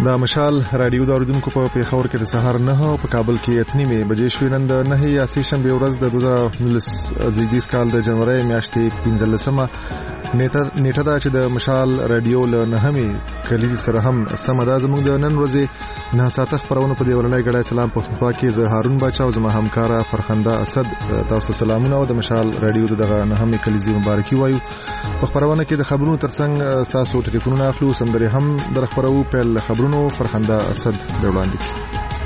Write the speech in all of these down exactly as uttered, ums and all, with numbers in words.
د مشال رادیو د اوریدونکو په پیښور کې د سهار نه او په کابل کې اتنیمه بجې شوې. نن د نه یا سه شنبه ورځ د دوه زره نولس زیږدیز کال د جنوري میاشتې پنځلسمه نیټه نیټه دا چې د مشال رادیو له نهمه کلیزي سره هم سم ده. زموږ د نن ورځې نه ساعته خبرونه په دې ورنۍ غړای سلام پښتونخوا کې زه هارون باچا او زما همکارا فرخنده اسد تاسو سلامونه او د مشال رادیو دغه نهمه کلیزي مبارکي وایو. په خبرونه کې د خبرونو ترڅنګ تاسو ټلیفونونه اخلو سندري هم در خبرو په خبرونو فرخنده اسد د وړاندې.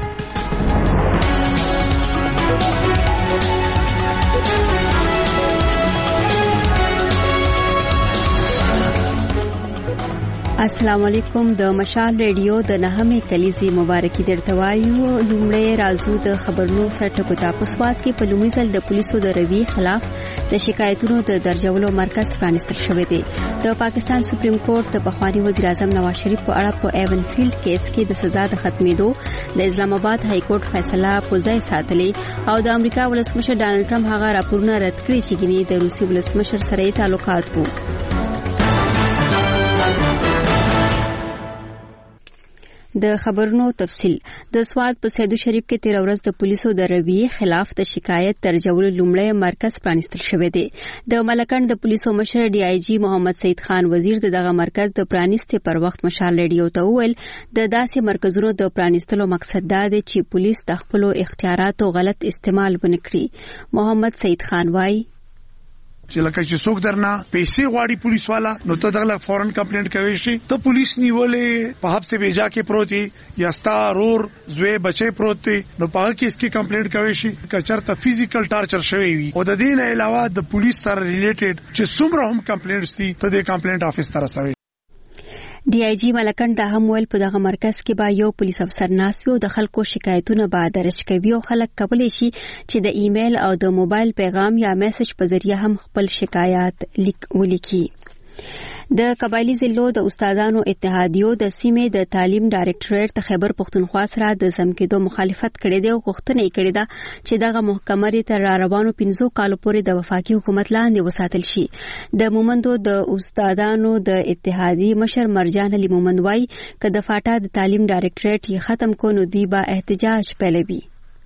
السلام علیکم. د مشال رادیو د نهمه کلیزي مبارکي درته وایو. لومړی راځو د خبرونو سرټکو ته. په سوات کې په لومړي ځل د پولیسو د روي خلاف د شکایتونو د درجولو مرکز پرانستل شوی دی. د پاکستان سپریم کورټ د پخوانی وزیر اعظم نواز شریف په اړه په ایون فیلډ کیس کې د سزا د ختمېدو د اسلام آباد های کورټ فیصله په ځای ساتلې او د امریکا ولسمشر ډانلډ ټرمپ هغه راپورونه رد کړی چې ګینه د روسي ولسمشر سره تعلقات وو. د خبرونو تفصيل. د سواد په سیدو شریف کې تیر ورځ د پولیسو د رویې خلاف د شکایت درجولو لومړی مرکز پرانستل شوی دی. د ملکند د پولیسو مشر ډي آی جی محمد سید خان وزیر دغه مرکز د پرانستې پر وخت مشال رادیو ته وویل د داسې مرکزونو د پرانستلو مقصد دا دی چې پولیس د خپل اختیاراتو غلط استعمال ونه کړي. محمد سید خان وایي چې لکه چې څوک درنه پیسې غواړي پولیس والا نو ته دغه فورن کمپلینټ کوي شي ته پولیس نیولې په حب سے بیجا کې پروتي یا ستا رور زوی بچي پروتي نو په کې اس کې کمپلینټ کوي شي کچرته فزیکل ټارچر شوی وي او د دې نه علاوه د پولیس سره ریلیټډ چې څومره هم کمپلینټس دي ته د کمپلینټ افیس ته رسوي. ډي آی جی ملکند دا هم ویل په دغه مرکز کې با یو پولیس افسر ناسوي او د خلکو شکایتونه به درج کوي او خلک کولای شي چې د ایمیل او د موبایل پیغام یا میسج په ذریعہ هم خپل شکایات لیک ولیکي. د قبایلی ضلعو د استادانو اتحادیو د سیمې د تعلیم ډایریکټریټ د خیبر پښتونخوا سره د زمکېدو مخالفت کړې ده او غوښتنه یې کړې ده چې دغه محکمه تر روانو پنځو کالو پورې د وفاقي حکومت لاندې وساتل شي. د مومندو د استادانو د اتحادیې مشر مرجان علي مومند وايي چې د فاټا د تعلیم ډایریکټریټ یې ختم کو نو دوی به احتجاج پیلوي.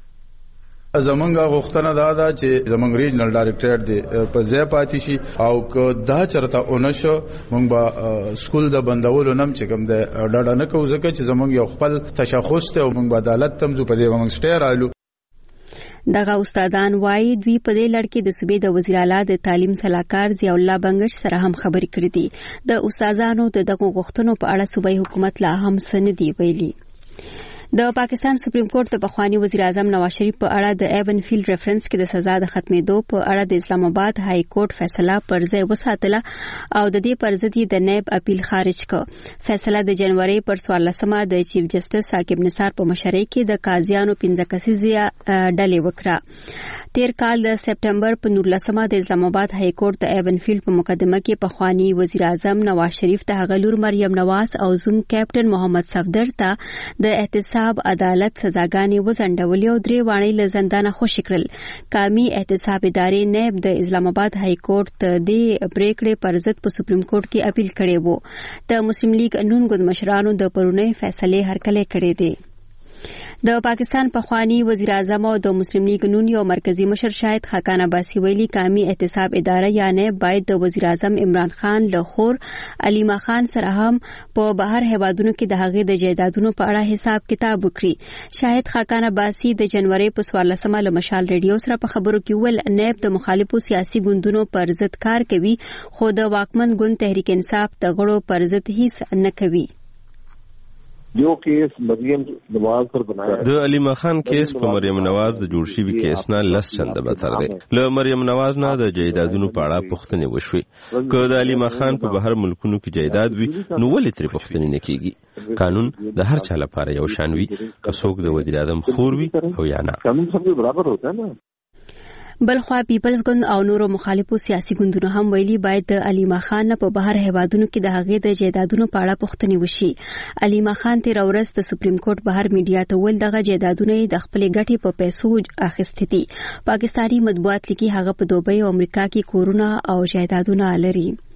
زمونږه غوښتنه دا ده چې زمونږ ریجنل ډایریکټریټ دی په ځای پاتې شي او که دا چرته اونشو مونږ به سکول د بندولو نم چې کوم د ډاډه نه کوو ځکه چې زمونږ یو خپل تشخص ته او مونږ به عدالت تم په دې مونږ سټیر آلو. دغه استادان وايي دوی په دې لړ کې د صوبې د وزیر اعلی د تعلیم صلاحکار ضیاء الله بنگش سره هم خبرې کړې دي. د استادانو د دغه غوښتنو په اړه صوبایي حکومت لا هم څه نه دی ویلي. د پاکستان سپریم کورټ د پخوانی وزیر اعظم نواز شریف په اړه د ایون فیلډ ریفرنس کې د سزا د ختمېدو په اړه د اسلام آباد های کورټ فیصله پر ځای وساتله او د دې پر ضد د نیب اپیل خارج کړ. فیصله د جنوري پر څوارلسمه د چیف جسټس ثاقب نثار په مشرۍ کې د قاضیانو پنځه کسیزه ډلې وکړه. تیر کال د سپټمبر په نولسمه د اسلام آباد های کورټ د ایون فیلډ په مقدمه کې پخوانی وزیر اعظم نواز شریف ته غلور مریم نواز او زوم کیپټن محمد صفدر ته د احتساب عدالت سزاګانې وزندولې او درې وانې له زندانه خوشی کړل. قومي احتساب ادارې نیب د اسلام آباد های کورټ ته د پریکړې پر ضد په سپریم کورټ کې اپیل کړی وو. د مسلم لیگ نون ګوند مشرانو د پرونی فیصله هرکلی کړی دی. د پاکستان پخوانی وزیر اعظم او د مسلم لیگ نون یو مرکزی مشر شاهد خاقان عباسی ویلي قومي احتساب اداره یعنی باید د وزیر اعظم عمران خان له خور علیما خان سره هم په بهر هیوادونو کې د هغې د جایدادونو په اړه حساب کتاب وکړي. شاهد خاقان عباسی د جنوري په څوارلسمه له مشال رادیو سره په خبرو کې ویل نیب د مخالفو سیاسي ګوندونو پر ضد کار کوي خو د واکمن ګوند تحریک انصاف د غړو پر ضد هیڅ نه کوي. جو کیس مریم نواز پر بنایا د علیما خان کیس په مریم نواز د جوړ شوی کیس نه لس چنده بدتر دی. له مریم نواز نه د جایدادونو په اړه پوښتنې وشوې. که د علیما خان په بهر ملکونو کې جایداد وي نو ولې ترې پوښتنې نه کیږي؟ قانون د هر چا لپاره یو شان وي، که څوک د وزیر اعظم خور وي او یا نه. قانون سب کے برابر ہوتا ہے نا. بلخوا پیپلز ګوند او نورو مخالفو سیاسي ګوندونو هم ویلي باید د علیما خان په بهر هیوادونو کې د هغې د جایدادونو په اړه پوښتنې وشي. علیما خان تیر ورځ د سپریم کورټ بهر میډیا ته ویل دغه جایدادونه د خپلې ګټې په پیسو اخیستې دي. پاکستاني مطبوعات لیکي هغه په دوبۍ او امریکا کې کورونه او جایدادونه لري.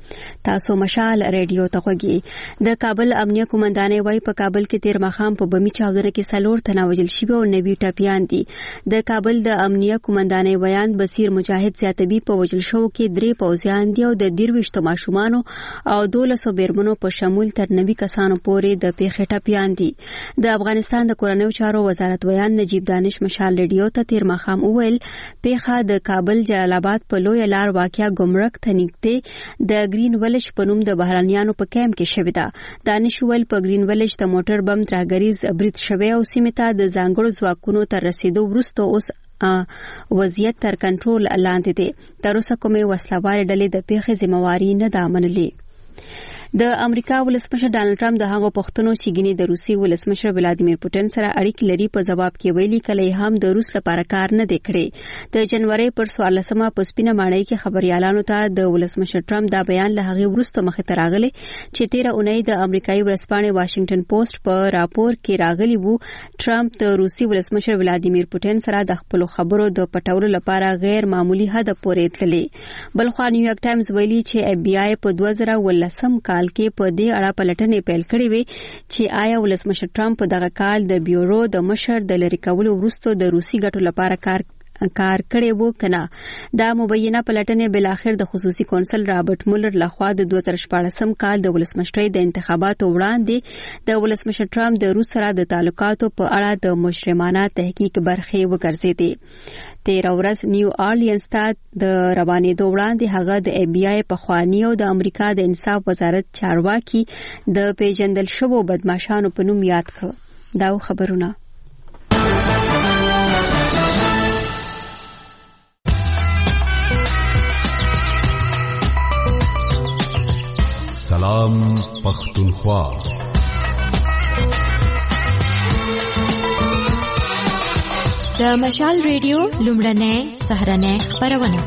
تاسو مشال ریډیو ته غوږی د کابل امنیه قومندانۍ وای په کابل کې تیر مخام په بمی چاودنه کې سلور تناوجل شوی او نوی ټاپیان دي د کابل د امنیه قومندانۍ ویان بصیر مجاهد زیاتبی په وجل شو کې درې پوځیان دي او د دیرويشتو ماشومان او دولسو بیرمنو په شمول تر نوي کسانو پورې د پیښې ټاپیان دي د افغانستان د کورنیو چارو وزارت ویان نجیب دانش مشال ریډیو ته تیر مخام وویل پیښه د کابل جلال آباد په لوی لار واقعیا ګمرک ته نږدې د گرین ویلج په نوم د بهرانيانو په کیمپ کې شوې ده دانش ول په گرین ویلج د موټر بم ترهګریز برید شوی او سیمه ته د ځانګړو ځواکونو تر رسیدو وروسته اوس وضعیت تر کنټرول لاندې دی تر اوسه کومه وسلوال ډلې د پیښې ذمہواری نه ده منلې د امریکا ولسمشر ډانلډ ټرمپ د هغو پښتنو چې ګینه د روسي ولسمشر ولادیمیر پوتین سره اړیکې لري په جواب کې ویلي کله هم د روس لپاره کار نه دی کړی د جنوري پر څوارلسمه په سپینه ماڼۍ کې خبريالانو ته د ولسمشر ټرمپ دا بیان له هغه وروسته مخه ته راغلی چې تیره اونۍ د امریکایي ورځپاڼې واشنگټن پوسټ په راپور کې راغلی وو ټرمپ د روسي ولسمشر ولادیمیر پوتین سره د خپل خبرو د پټولو لپاره غیر معمولی هدف پورې تللی بلخو نیویارک ټایمز ویلي چې اف بی آی په دوه زره ولسم کال کې په دې اړه پلټنې پیل کړې وي چې آیا ولسمشر ټرمپ دغه کال د بیورو د مشر د لری کولو وروسته د روسي ګټو لپاره کار کار کړی وو کنه دا مبینه پلټنې بل اخر د خصوصي کونسل رابرټ مولر لخوا د دوه زره شپږم کال د ولسمشرۍ د انتخاباتو وړاندې د ولسمشر ټرمپ د روس سره د تعلقاتو په اړه د مجرمانه تحقیق برخه وګرځېدي تیر ورځ نیو اورلینز ته د روانېدو وړاندې هغه د ای بی آی په خوانی او د امریکا د انصاف وزارت چارواکي د پیژندل شوو بدمعشانو په نوم یاد کړ دا خبرونه سلام پختونخوا د مشال ریډیو لومړنۍ سهرنۍ خبرونه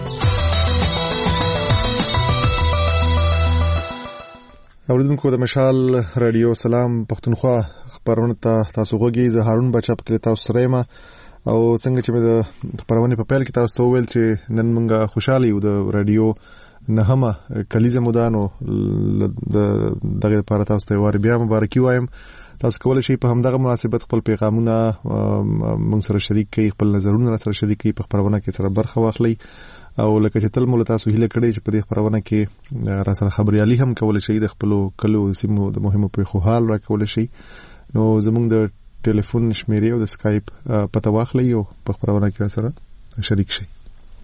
اوریدونکو د مشال رادیو سلام پختونخوا خبرونه ته تاسو غوږی زه هارون بچا په تاسو سره یم او څنګه چې د خبرونه په پیل کې تاسو ویل چې نن موږ خوشاله یو د رادیو نه هم کلیزه مودانو د دغه لپاره تاسو ته واره بیا مبارکي وایم تاسو کولای شئ په همدغه مناسبت خپل پیغامونه موږ سره شریک کړئ خپل نظرونه سره شریک کړئ په خبرونه کې سره برخه واخلئ او لکه چې تل مول تاسو هیله کړئ چې په دې خبرونه کې را سره خبريالي هم کولای شئ د خپل کلو سیمو د مهمو پیښو حال را کولای شئ نو زموږ د ټلیفون شمیرې او د سکایپ پته واخلئ او په خبرونه کې سره شریک شئ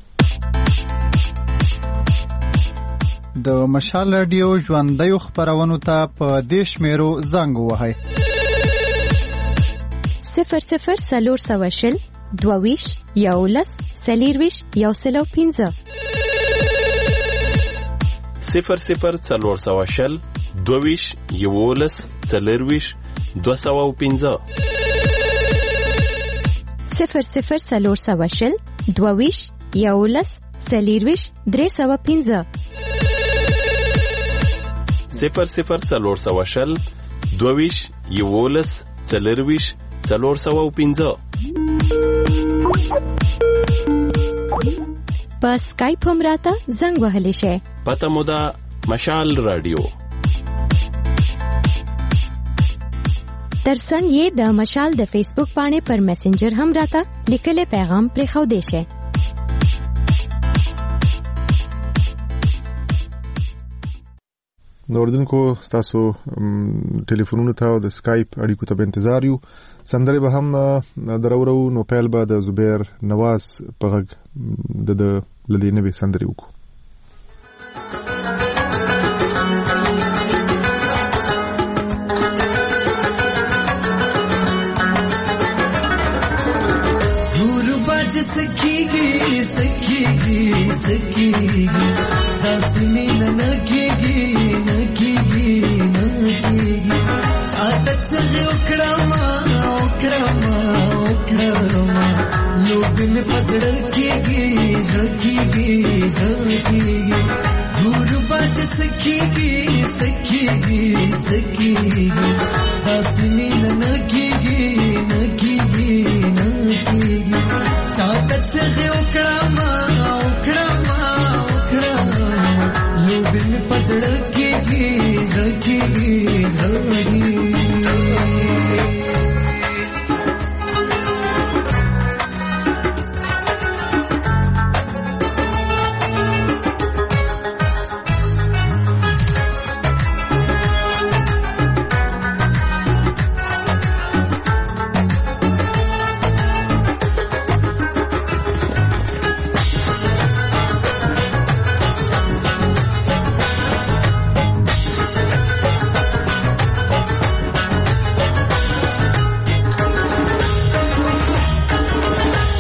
د مشال رادیو ژوندۍ خبرونو ته په دیش میرو زنګ وهاي صفر صفر سلور سواشل دوویش یولس سلیرویش یوسلو پینزه صفر صفر سلور سواشل دوویش یولس سلیرویش دو سو پینزه صفر صفر سلور سواشل دوویش یولس سلیرویش درې سو پینزه صفر صفر سلور سواشل دوویش یولس سلیرویش سلور سو پینزه په سکایپ هم راته زنګ وهلی شي پته مو ده مشال رادیو ترڅنګ یې د مشال د فیسبوک باندې پر میسنجر هم راته لیکل پیغام پرې خو دی شي نوردونکو تاسو ټلیفونونو ته او د سکایپ اړیکو ته انتظار یو سندره به هم درورو نو پیل به د زبیر نواز په غږ د لدینه به سندره وکړو सखीगी सखीगी सखीगी दासनी ननकीगी नकीगी नकीगी सातक से उखड़ामा उखड़ामा उखड़ामा लोग में पसड़ कीगी सखीगी सखीगी गुरु बाज सखीगी सखीगी सखीगी दासनी ननकीगी नकीगी नकीगी सातक से उखड़ा मा उखड़ा मा उखड़ा लोग में पसड़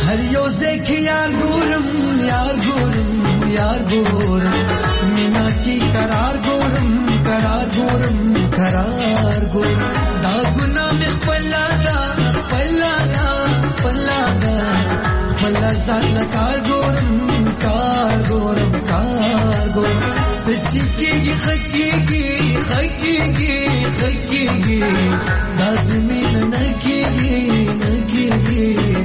هر یو ځکه یار ګورم یار ګورم یار ګورم مینا کی قرار ګورم قرار ګورم قرار ګورم دا ګناه مې خپل دا خپل دا خپل دا خپل ځان کار ګورم کار ګورم کار ګورم سچي کېږي خکېږي خکېږي خکېږي دا زمين نه کېږي نه کېږي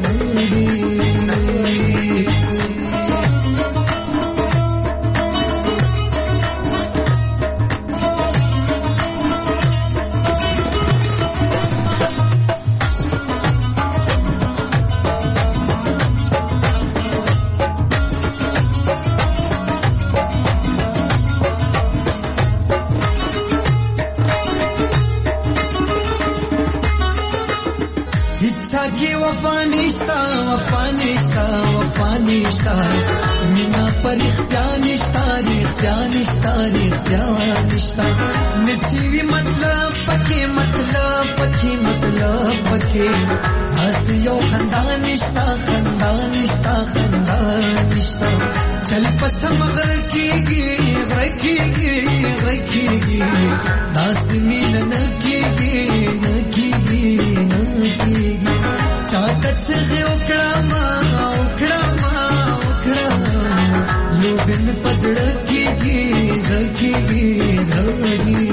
की वफा निश्ता वफा निश्ता वफा निश्ता मीना पर इख्तियार निश्ता इख्तियार निश्ता इख्तियार निश्ता नचीवी मतलब पके मतलब पके मतलब पके हंसियो खंदा निश्ता खंदा निश्ता खंदा निश्ता चल पसम रखीगी रखीगी रखीगी दास मीन नकीगी नकीगी नकीगी चाहत से उखड़ा माँ उखड़ा माँ उखड़ा लोगन पसड़ की भी रखी भी रखी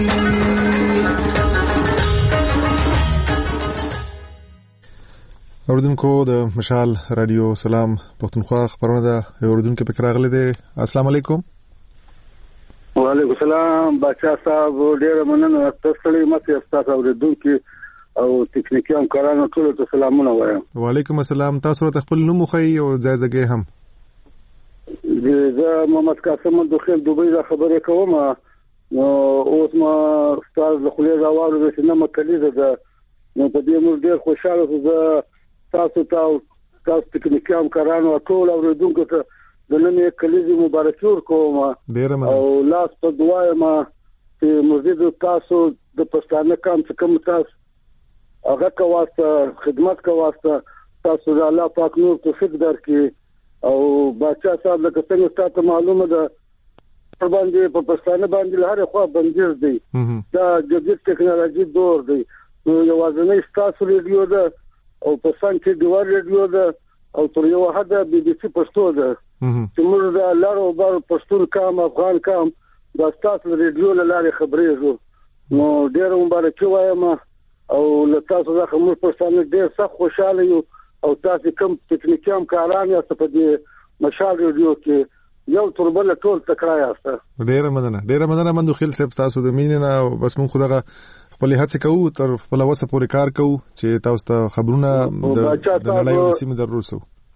اوردونکو د مشال رادیو سلام پښتونخوا خبرونه ده اوردونکو په راغله ده. السلام علیکم. وعلیکم السلام بچا صاحب ډیر مننه تاسو لري مته تاسو اوردونکو او تکنیکی همکارانو ټول ته سلامونه وایم. وعلیکم السلام. تاسو ته خپل نوم خو او ځایزګه هم زه محمد قاسم دوخیل دوبۍ دا خبره کوم. نو اوس ما استاد خلیل راوړو چې نه مکلیزه ده نو په دې موږ ډیر خوشاله زه تاسو ته تاسو تکنیکی همکارانو ټول اوردونکو ته د نن کلیزه مبارکي ورکوم او لاس په دعا ما چې مزید تاسو د پښتانه کام څخه کوم تاسو هغه کواسته خدمت کواسته تاسو د الله پاک نور توفیق درکړي او بچا صاحب لکه څنګه تاسو معلومه ده باندې په پښتانه باندې هر خوا بندیز دی دا جدید ټکنالوژي دور دی نو یوازې تاسو ریډیو ده او په سان کې دیوار ریډیو ده او تر یو حد بي بي سي پښتو ده چې موږ د لارو بار پښتون کام افغان کام د تاسو ریډیو لاره خبرېږو نو ډېر مبارکي وایم او له تاسو څخه موږ پښتانه ډېر سخت خوشاله یو او تاسو کوم تکنیکی همکاران یاست په دې مشال ریډیو کې یو تربل ټول تکرار یاست. ډېر مننه ډېر مننه مندو خیل صاحب تاسو د مینې نه بس موږ خدای خپل هڅه کوو تر خپل وسه پورې کار کوو چې تاسو ته خبرونه د نړۍ او سیمې دروسو.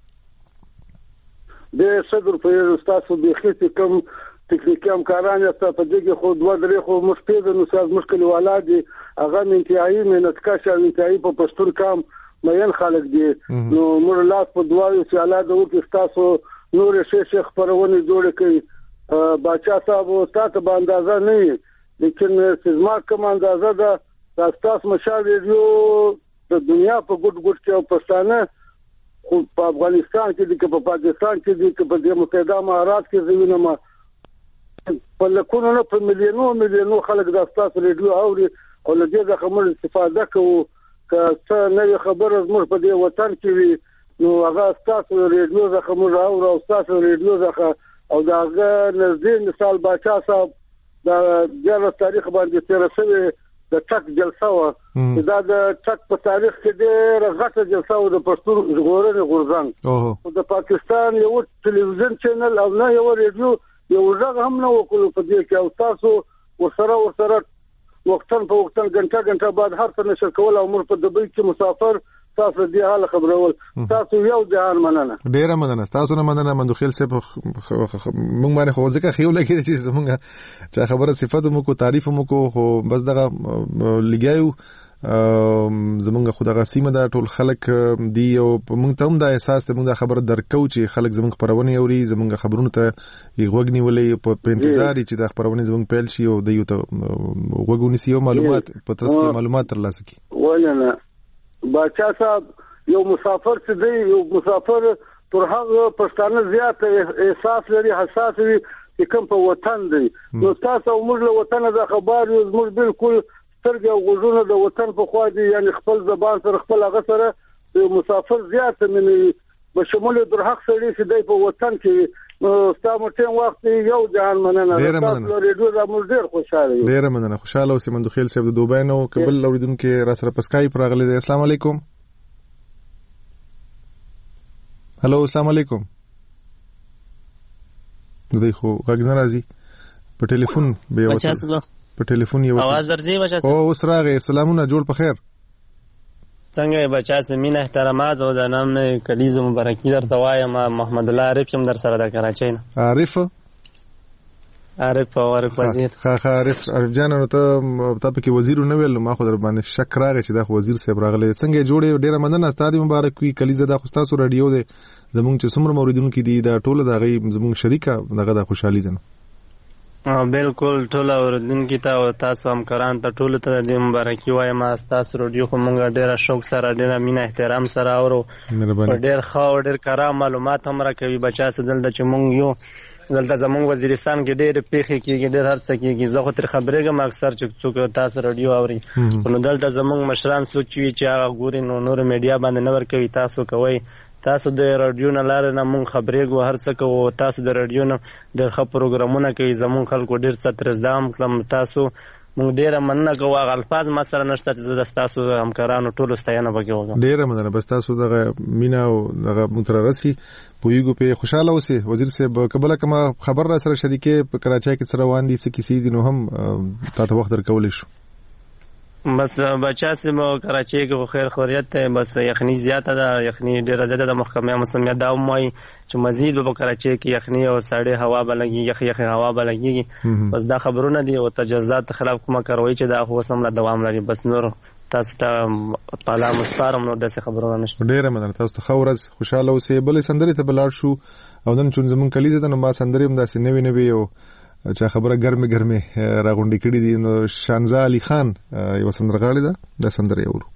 د صدر په تاسو د خېټې کوم تکنیکی همکاران یاست په دې کې خو دوه درې خو مشکل نو ساز مشکل ولادي هغه انتهایی مهنتکش او انتهایی په پښتون کام مېن خلک دي نو موږ لاس په دعایو چې الله د وکړي تاسو نور شي شیخ پرونه جوړ کړي بچا صاحب تاسو باندې اندازه نه لیکن سزما کوم اندازه ده تاسو مشال ریډیو د دنیا په ګډ ګډ کې او پښتانه خو په افغانستان کې دي په پاکستان کې دي په د متحده امارات کې زوینه ما په لکونو نه په مليونو مليونو خلک د تاسو ریډیو اوري او له دې څخه موږ استفاده کوو که څه نوې خبره زموږ په دې وطن کې وي نو هغه تاسو ریډیو څخه موږ اورو او تاسو ریډیو څخه او دا هغه نږدې مثال بچا صاحب دا د تاریخ باندې تیر شوی د ټک جلسه و دا د ټک په تاریخ کې ډېر غټه جلسه و د پښتون ژغورنې غورځنګ او د پاکستان یو ټلویزیون چینل او نه یو ریډیو یو ځای هم نه وکړو په دې کې او تاسو ورسره ورسره وختن په وختن غنټه غنټه بعد هر څه نشر کول او مر په دبي کې مسافر تاسو دې حال خبرول تاسو یو ځان مننه ډیره مننه تاسو نه مننه مندوخیل صاحب موږ باندې خو ځکه خیو لګی چې زمونږ چې خبره صفات مو کو تعریف مو کو خو بس دغه لګیو زمونږ خدای سیمه دا ټول خلک دی او موږ ته هم دا احساس ته موږ خبره درکو چې خلک زمونږ خبرونه اوري زمونږ خبرونه ته یغوګنی ولې په انتظار چې دا خبرونه زمونږ پیل شي او د یو ته وګونی سیو معلومات په تاسو کې معلومات ترلاسه کی ولنه بچا صاحب یو مسافر چې دی یو مسافر تر هغه پښتانه زیات احساس لري حساس وي چې کوم په وطن دی نو تاسو موږ له وطن د خبر یو موږ بالکل سترګې او غوږونه د وطن په خوا دي یعنی خپل زبان سره خپل هغه سره مسافر زیات مني بشمول در حق سړي چې دی په وطن کې ستاسو ټیم وخت یو ځان مننه تاسو ریډیو د موږ ډیر خوشاله یو ډیر مننه خوشاله اوسې مندوخیل صاحب د دوبۍ نو قبل اوریدونکو را سره پسکای پر غلې دی السلام علیکم هلو السلام علیکم دوی خو غږ نه راځي په ټلیفون به وته په ټلیفون یو आवाज درځي بچا او اوس راغی سلامونه جوړ په خیر څنګه بچا سمینه احترامات او د نام کلیزه مبارکي درته وایم محمد الله عارف هم در سره د کراچۍ نه عارف عارف او عارف وزیر خا خا عارف عارف جان نو ته ته پکې وزیر نه ویل ما خو در باندې شک راغی چې دا وزیر صاحب راغلی څنګه جوړې ډیره مننه ستاسو مبارک وي کلیزه د خوستاسو رادیو دی زمونږ چې څومره موریدونکو دي دا ټوله د غي زمونږ شریکه دغه د خوشحالي ده بالکل ټول اوردونکو ته او تاسو همکاران ته ټول ته د مبارکي وایم تاسو رادیو خو مونږ ډیره شوق سره ډیره مینه احترام سره اورو ډیر ښه او ډیر کارا معلومات هم راکوي بچا سدل د چې مونږ یو دلته زمونږ وزیرستان کې ډېر پیښې کېږي ډېر هر څه کېږي زه خو تر خبرېږم اکثر چې څوک تاسو رادیو اوري نو دلته زمونږ مشران څوک چې هغه ګوري نو نور میډیا باندې نه ورکوي تاسو کوئ تاسو د رادیو نه لارې نه مونږ خبرېږو هر څه کوو تاسو د رادیو نه ډېر ښه پروګرامونه کوي زمونږ خلکو ډېر څه تر زده هم کړم تاسو مونږ ډېره مننه کوو هغه الفاظ ما سره نشته چې زه د ستاسو همکارانو ټولو ستاینه پکې وکړم ډېره مننه بس تاسو دغه مینه او دغه موږ ته راسي پوهیږو په خوشاله اوسئ وزیر صاحب کبله کومه خبر را سره شریکې په کراچۍ کې سره روان دي څه کیسې دي نو هم تاسو وخت درکولی شو بس بچا سم کراچۍ کې خیر خیریت ته بس یخنی زیاته ده یخنی ډیره ده د محکمه مسلمیت دا ومای چې مزید په کراچۍ کې یخنی او سړې هوا بلګي یخ یخ هوا بلګي بس دا خبرونه دي او تجهیزات خلاف کومه کاروي چې دا خو سم له دوام لري بس نور تاسو ته پالا مستارم نو داسې خبرونه نشته ډیره مننه تاسو ته خورز خوشاله اوسئ بلې سندري ته بلار شو او نن چون زمون کلیزه ته نو ما سندري هم داسې نوي نوي او چې خبره ګرمه ګرمه راغونډې کړې دي نو شانزا علي خان یو سندرغاړي ده د سندري اورو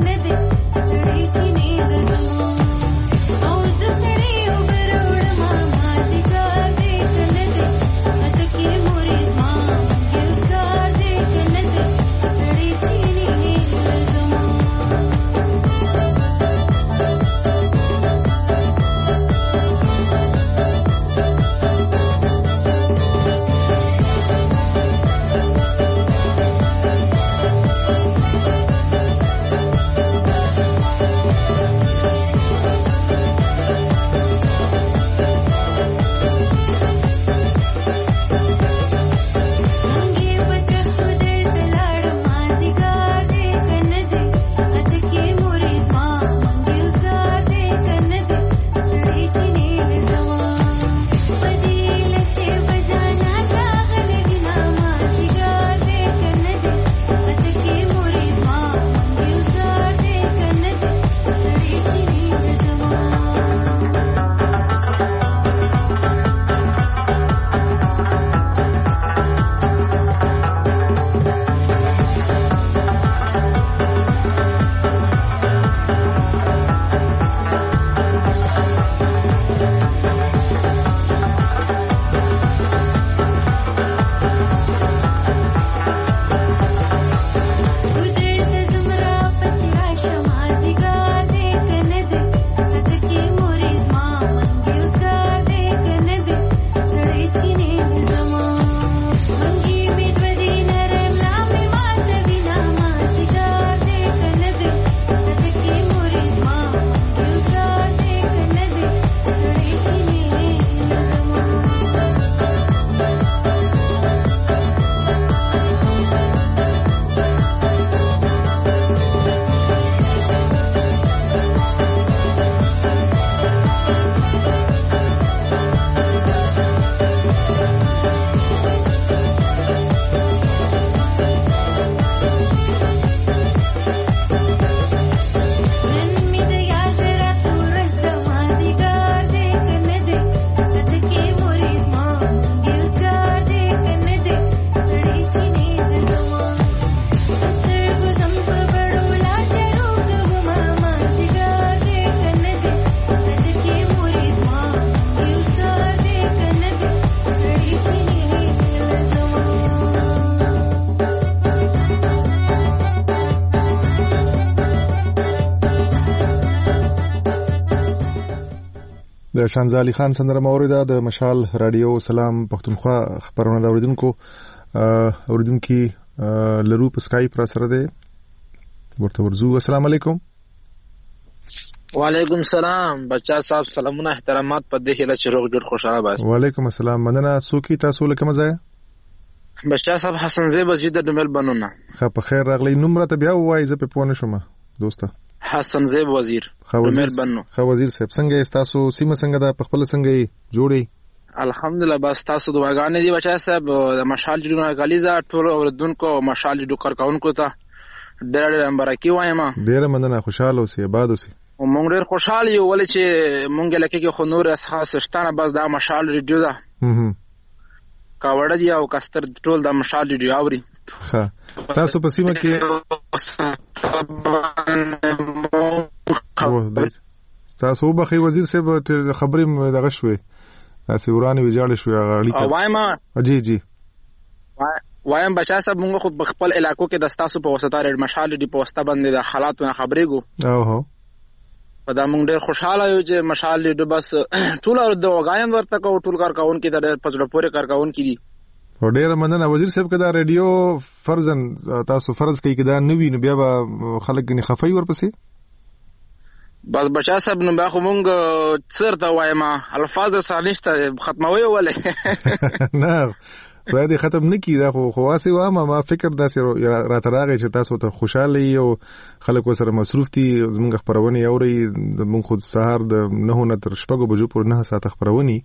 Mama د شانزالي خان سندره موریده د مشال رادیو سلام پښتونخوا خبرونه د اوریدونکو اوریدونکو لرو په سکایپ را سره ده ورته ورزو. السلام علیکم. وعلیکم السلام بچا صاحب سلامونه احترامات په دې هله چې روغ جوړ خوشاله باش. وعلیکم السلام مننه. سوکی تاسو لکه مزه بچا صاحب حسن زیب وزید د ډمل بنونه. خا په خیر راغلی. نمبر ته بیا وای زه په پونه شوم دوسته. حسن زیب وزیر ډمل بنو. خا وزیر صاحب څنګه تاسو سیمه څنګه د خپل څنګه جوړي؟ الحمدلله بس تاسو دعاګانې دی بچا صاحب د مشال جوړه غلیزه ټول اوردونکو مشال جوړ کارکونکو ته ډېر ډېر مبارکي وایم. ډېر مننه. خوشاله اوسئ آباد اوسئ. مونږ ډېر خوشاله یو ولې چې مونږ لکه کې خو نور اساس شتانه بس دا مشال ریډیو ده. هم کاوړه دی او کستر ټول د مشال ریډیو اوري. ها تاسو په سیمه کې تاسو به خي وزیر صاحب خبرې دغه شوي تاسو ورانه ویجاړ شوي غړي وایم. جی جی وایم بچا صاحب موږ خو خپل علاقو کې د تاسو په واسطه ریډ مشال دی په واسطه باندې د حالاتو خبرې ګو. اوه په دا موږ ډېر خوشاله یو چې مشال دی بس ټول اور د وګایم ورته کو ټول کار کاون کې د پزړه پورې کار کاون کې دي. ډېر مننه وزیر صاحب کدا ریډیو فرضن تاسو فرض کوي کدا نوی نو بیا به خلک نه خفای ورپسې. بس بچا صاحب نو بیا خو مونږ څر ته وایم الفاظ سانشته ختموي ولې نه باید ختم نه کی دا خو خواصي وامه ما فکر داسې راتراغی چې تاسو ته خوشاله یو خلک وسره مصروف دي زمونږ خبرونه اوري مونږ خود سهار د نه نه تر شپږو بجو پورې نه ساعت خبرونه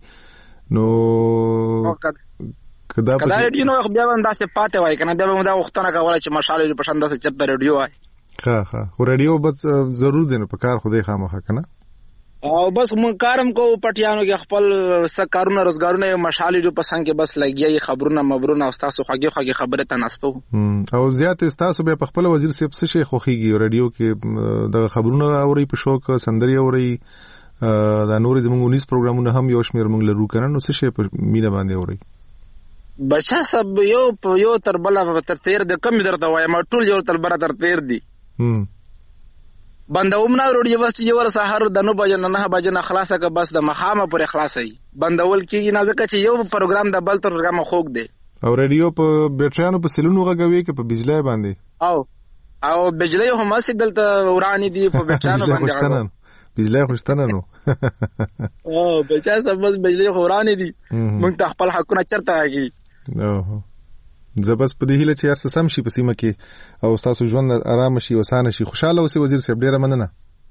نو کدا کدا ریډیو نو بیا انداسه پاتې وای کنه بیا موږ دا وختونه کوله چې مشال په شان داسې چپ ریډیو وای. ها ها خو ریډیو بس ضرور دی نو په کار خو دې خامخه کنه او بس مون کارم کو پټیانو کې خپل س کارونه روزګارونه مشال ریډیو په څنګه بس لګي خبرونه مبرونه او تاسو خوږه خوږه خبره تناستو او زیات تاسو به خپل وزیر صاحب څه شي خوخيږي ریډیو کې د خبرونه اوري په شوق سندري اوري دا نور زموږ ونیس پروګرامونه هم یو شمیر موږ لرو کنه نو څه شي په مینه باندې اوري. بچا سب یو یو تر بل تر تیر د کم درته وایم ټول یو تر بل تر تیر دي. هم بندومنا روډي بس یو ور سحر د نو بجن نه بجن خلاصه که بس د مخامه پر خلاصي بندول کیږي نه ځکه چې یو پروګرام د بل تر پروګرام خوګ دی. او ریډیو په بیټریانو په سلونو غږوي کې په بجلی باندې او او بجلی هم اسی دلته ورانی دي په بیټریانو باندې بجلی خوشتنه نو او بچا سب بس بجلی خورانی دي مونږ ته خپل حقونه چرته راګي. اوه زه بس په دې هیله چې هر څه سم شي په سیمه کې او تاسو ژوند آرام شي وسانه شي خوشاله اوسئ وزیر صاحب ډیره مننه.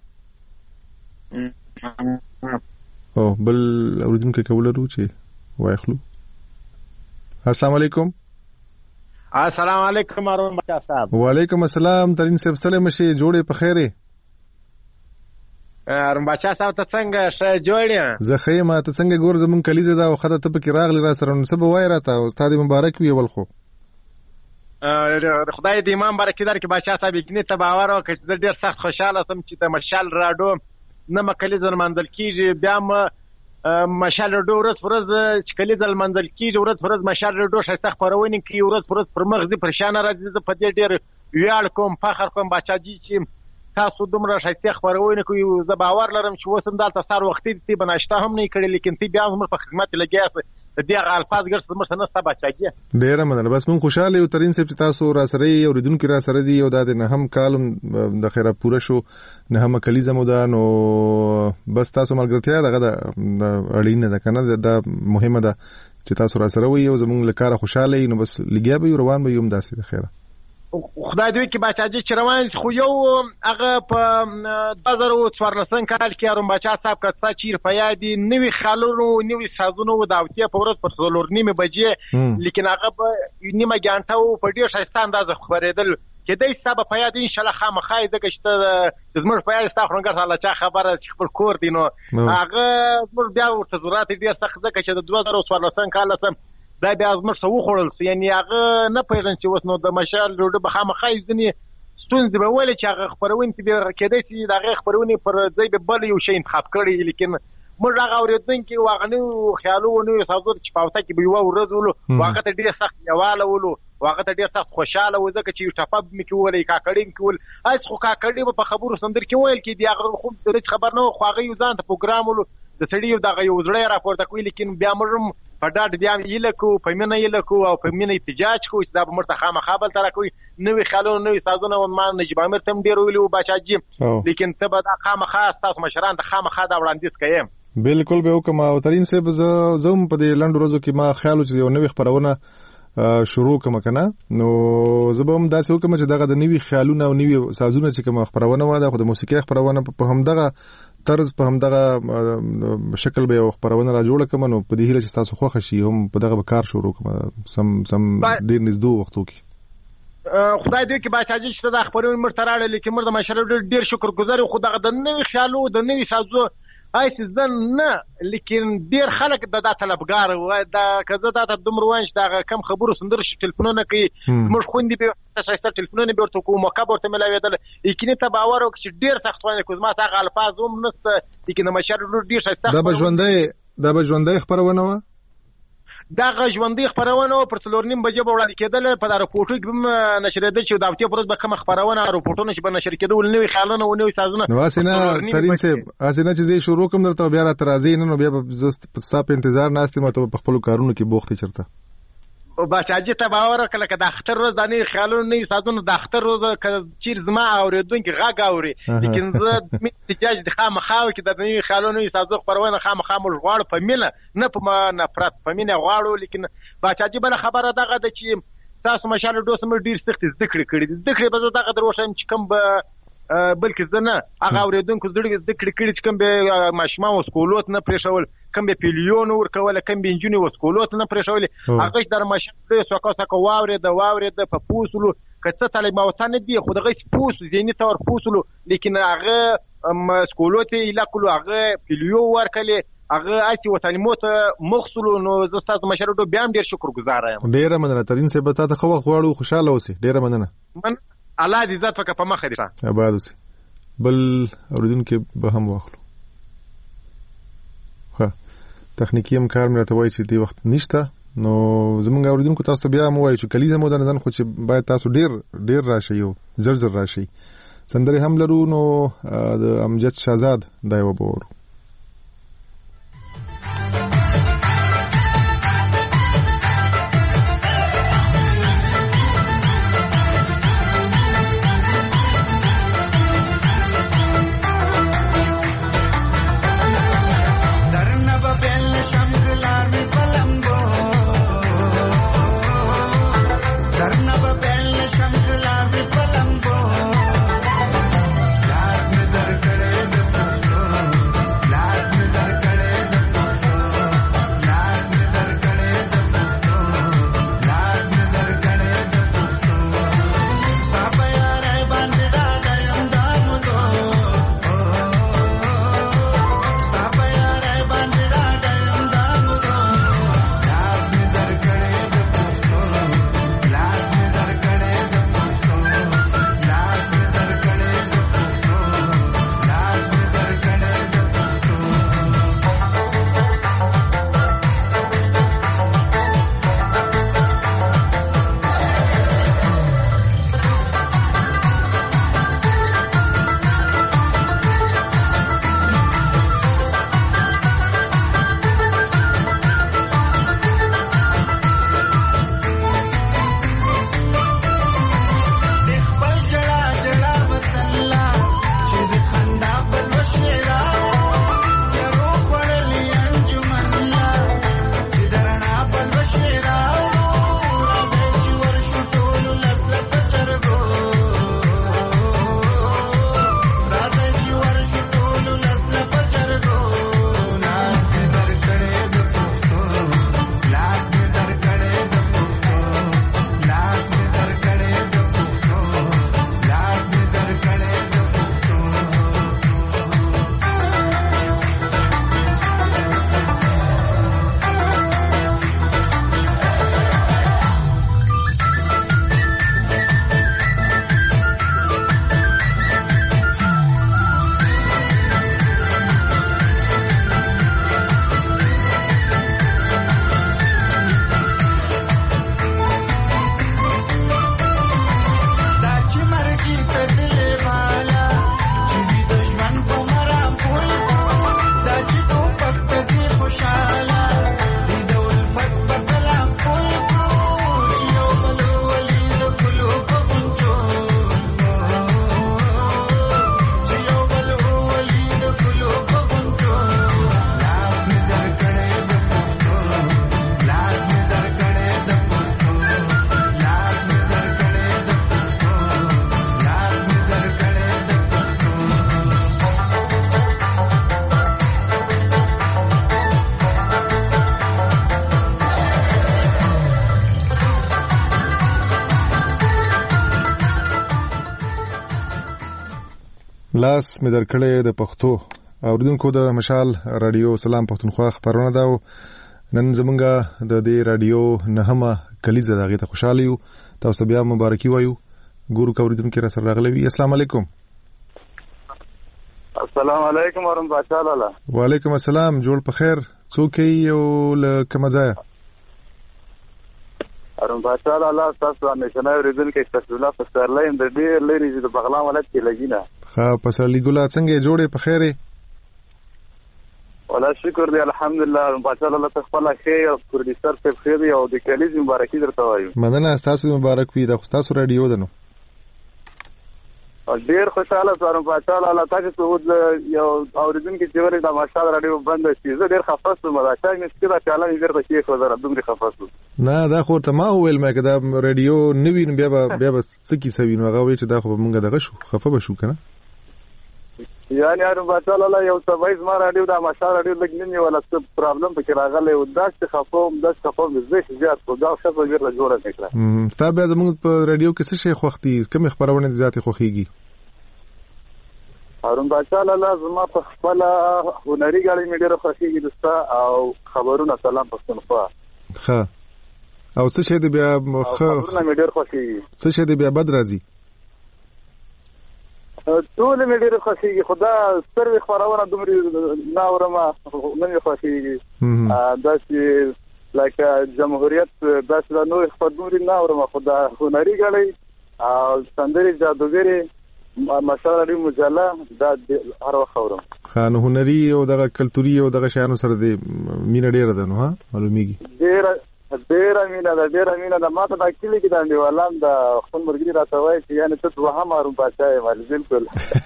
او بل اوریدونکو کولرو چې وایخلو. السلام علیکم. السلام علیکم ارون بچا صاحب. وعلیکم السلام ترین صاحب سلام شي جوړې په خیره. ارون بچا صاحب ته څنګه ښه جوړې؟ زه ښه یم ته څنګه ګور زمون کلیزه دا خدای ته پکې راغلی را سره نو سبا وای راته استاد مبارک وی ول خو خدای دې امام برکت درکې بچا صاحب کې ته باور وکړ چې ډېر سخت خوشاله سم چې د مشال راډو نه مکلیزه منځل کیږي بیا م مشال راډو ورځ ورځ چې کلیزه منځل کیږي ورځ ورځ مشال راډو شته خبرونه کوي ورځ ورځ پر مغزي پر شان راځي په دې ډېر ویاړ کوم فخر کوم بچا جی چې تاسو دومره شایسته خبرونه کوي زه باور لرم چې وسم دلته سار وختي تی بناشته هم نه کړی لیکن تی بیا هم په خدمت لګیا دغه الفاظ ګرځي مرسته نه سبا چاګي. ډیره مننه بس مون خوشاله یو ترین صاحب تاسو را سره یو ریدونکو را سره دی یو د نه هم کالم د خیره پوره شو نه هم کلیزه مو ده نو بس تاسو ملګرتیا دغه د اړینه ده کنه د مهمه ده چې تاسو را سره وي او زمونږ لپاره خوشاله نو بس لګیا به روان به یم داسې د خیره. خدای دوی کې بچاجي چې روان خو یو هغه په دوه زره څوارلسم کال کې اروم بچا صاحب کڅا چیر فیادي نوې خالونو نوې سازونو داوتیا په ورځ پر څلور نیمه بجې لیکن هغه په نیمه ګانټه په ډیر شایسته انداز خبرېدل چې دای سبا پیاد ان شاء الله خامخای دغه چې زموږ پیاد ستاسو څنګه الله چا خبره چې خپل کور دی نو هغه زموږ بیا ورته ضرورت ډیر سخت ځکه چې د دوه زره څوارلسم کال سم دا بیا زموږ څه وخوړل یعنی هغه نه پیژن چې اوس نو د مشال روډ به خامخای ځنی ستونزې به ولې چې هغه خبرونه چې کېدای شي د هغه خبرونه پر ځای به بل یو شی انتخاب کړي لیکن موږ هغه اورېدونکي واغنو خیالونه سازور چې پاوته کې به یو ورځ ولو واغه ته ډیر سخت یواله ولو واغه ته ډیر سخت خوشاله و ځکه چې ټپب مې کولې کاکړین کول اځ خو کاکړې په خبرو سندر کې ویل کې دی هغه خو د خبر نه خو هغه یو ځان ته پروګرام ولو د سړي دغه یو زړه راپورته کوي لیکن بیا موږ په ډاډ بیا یې لکو په مینه یې لکو او په مینه احتجاج کوو چې دا به مرته خامخا بل طرح کوي نوې خیالونه نوې سازونه ما نجیب امیر ته هم ډېر ویلي وو باچاجي لیکن ته به دا خامخا ستاسو مشران ته خامخا دا وړاندیز کوې بالکل به وکړم او ترین صاحب زه هم په دې لنډو ورځو کې ما خیال و چې یو نوې خپرونه شروع کوم کنه نو زه به هم داسې وکم چې دغه د نوي خیالونه او نوي سازونه چې کوم خبرونه و د موسیقي خبرونه په همدغه طرز په همدغه شکل به یو خبرونه را جوړ کړم نو په دې هیله چې تاسو خوښ شي هم په دغه کار شروع کوم سم سم ډیر نږدې وختو کې خدای دې کې باچاجي چې دا خبرونه مرته راړل لیکن مرده مشر ډیر شکر گزار خو دغه د نوي خیالو د نوي سازو آی سیزن نه لیکن ډیر خلک د دا طلبګار وای دا کزه دا د دومره وانش دا کم خبرو سندر شي ټلیفونونه کوي موږ خوندې به تاسو ټلیفونونه به ورته کوم موقع ورته ملاویدل یقیني ته باور وکړي چې ډیر سخت وانه کوزما هغه الفاظ هم نست لیکن مشر ډیر سخت دا به ژوندۍ دا به ژوندۍ خبرونه و دا ژوندۍ خبرونه پر څلور نیم بجې به وړاندې کېدل په دا راپورټو کې هم نشریدل چې د هفتې پر ورځ به کوم خبرونه راپورټونه چې به نشر کېدل نوې خیالونه او نوې سازونه نو اسنه ترين صاحب اسنه چې زه شروع کوم درته بیا را ترازی نه نو بیا په صاحب انتظار ناستې مته په خپل کارونو کې بوختي چرته باچاجي ته باور کله که د اختر روز د نه خیالونه نه سازونه د اختر روز چیر زما اوریدونکو غاګ اوري لیکن زه د احتجاج د خامخاو کې د نه خیالونه سازو خبرونه خامخا مول غواړ په مینه نه په نفرت په مینه غواړو لیکن باچاجي بل خبره دغه د چې تاسو مشال دوس مر ډیر سخت ذکر کړی ذکر به دغه دروښم چې کوم به بلکې زنه هغه اوریدونکو زړه ذکر کړی چې کوم به ماشما وسکولوت نه پرېښول کوم به پیلیون ورکول کوم به انجونی وسکولوت نه پرېښول هغه در ماشما سوکا سوکا واوري د واوري د په پوسلو کڅه طالب وطن دی خو دغه پوس زینی تور پوسلو لیکن هغه سکولوت اله کولو هغه پیلیو ورکلی هغه اتی وطن موت مخصلو نو زستاز مشرو بیا هم ډیر شکر گزار یم ډیر مننه ترين سه به تاسو خو غواړو خوشاله اوسئ ډیر مننه الله دې عزت وکړه په مخه دې آباد اوسئ بل اوریدونکو به هم واخلو ها تخنیکی امکار مې راته وایي چې دې وخت نشته نو زمونږ اوریدونکو تاسو بیا مو وایي چې کلیزه مو د نن خو چې باید تاسو ډیر ډیر راشي او زر زر راشي سندره هم لرو نو د امجد شهزاد دا یو بور Dar me dar kare لاس مې درکړې د پښتو اوریدونکو د مشال رادیو سلام پښتونخوا خبرونه دا نن زمونږه د دې رادیو نهمه کلیزه دغه ته خوشاله یو تاسو بیا مبارکي وایو ګورو کوریدونکو را سره راغلي. السلام علیکم. السلام علیکم ورحمت الله وبرکاته. وعلیکم السلام. جوړ په خیر. څوک یو لکه مزه ارم بچا الله تاسو باندې څنګه ورېدل کې تاسو لا په سرلاین د ډېر لري چې د بغلان ولایت کې لګینا. ښه په سرلی ګولا څنګه جوړې په خیره؟ ولا شکر دی الحمدلله. ارم بچا الله تخپل خیر او پروډوسر په خیر او د کلیز مبارکي درته وایو. مننه تاسو مبارک وي د تاسو رادیو دنو. ډیر خوشاله سره په تاسو الله تاسو یو اوریدونکو چې ورته د ماشال رادیو بند شي زه ډیر خفه سوم دا چې نشته دا چاله یې ورته کې خو زره دومره خفه سوم. نه دا خو ته ما ویل مې کدا رادیو نوین بیا بیا سکی سوین هغه وی چې دا خو مونږ دغه شو خفه بشو کنه. یعنی ارم بچاله الله یو سبایز ما رادیو دا ماشال رادیو لګنی ولا څه پرابلم پکې راغلی او دا چې خفوم دا خفوم زه زیات خو دا څه په ډیر جوړه نکړه. ام تاسو بیا زموږ په رادیو کې څه شي خوختي کوم خبرونه ذات خوخيږي؟ ارم بچاله الله زما په خپل هنري غاړي مې ډیر خوښيږي دوستا او خبرونه سلام پښتونخوا. ښه او څه شي دې بیا خبرونه مې ډیر خوښيږي. څه شي دې بیا بد راځي؟ ټول مې ډېر خوښيږي خدا ستر خبرونه دومره ناورما نه خوښيږي دا چې لکه جمهوریت دا چې نو خبرونه ناورما خدا هنري غړي او سندري جادوګری مشاعر مجله دا هر وخت اورم. خان هنري او دغه کلتوري او دغه شانو سره د مینه ډېر ده نو ها معلومیږي. ډېر ډېر مینه ده ډېر مینه ده ماته د کلی کې د دیوالام د خپل مرګري راته وایي چې یعنی ته وهم ارم بچای مال بالکل.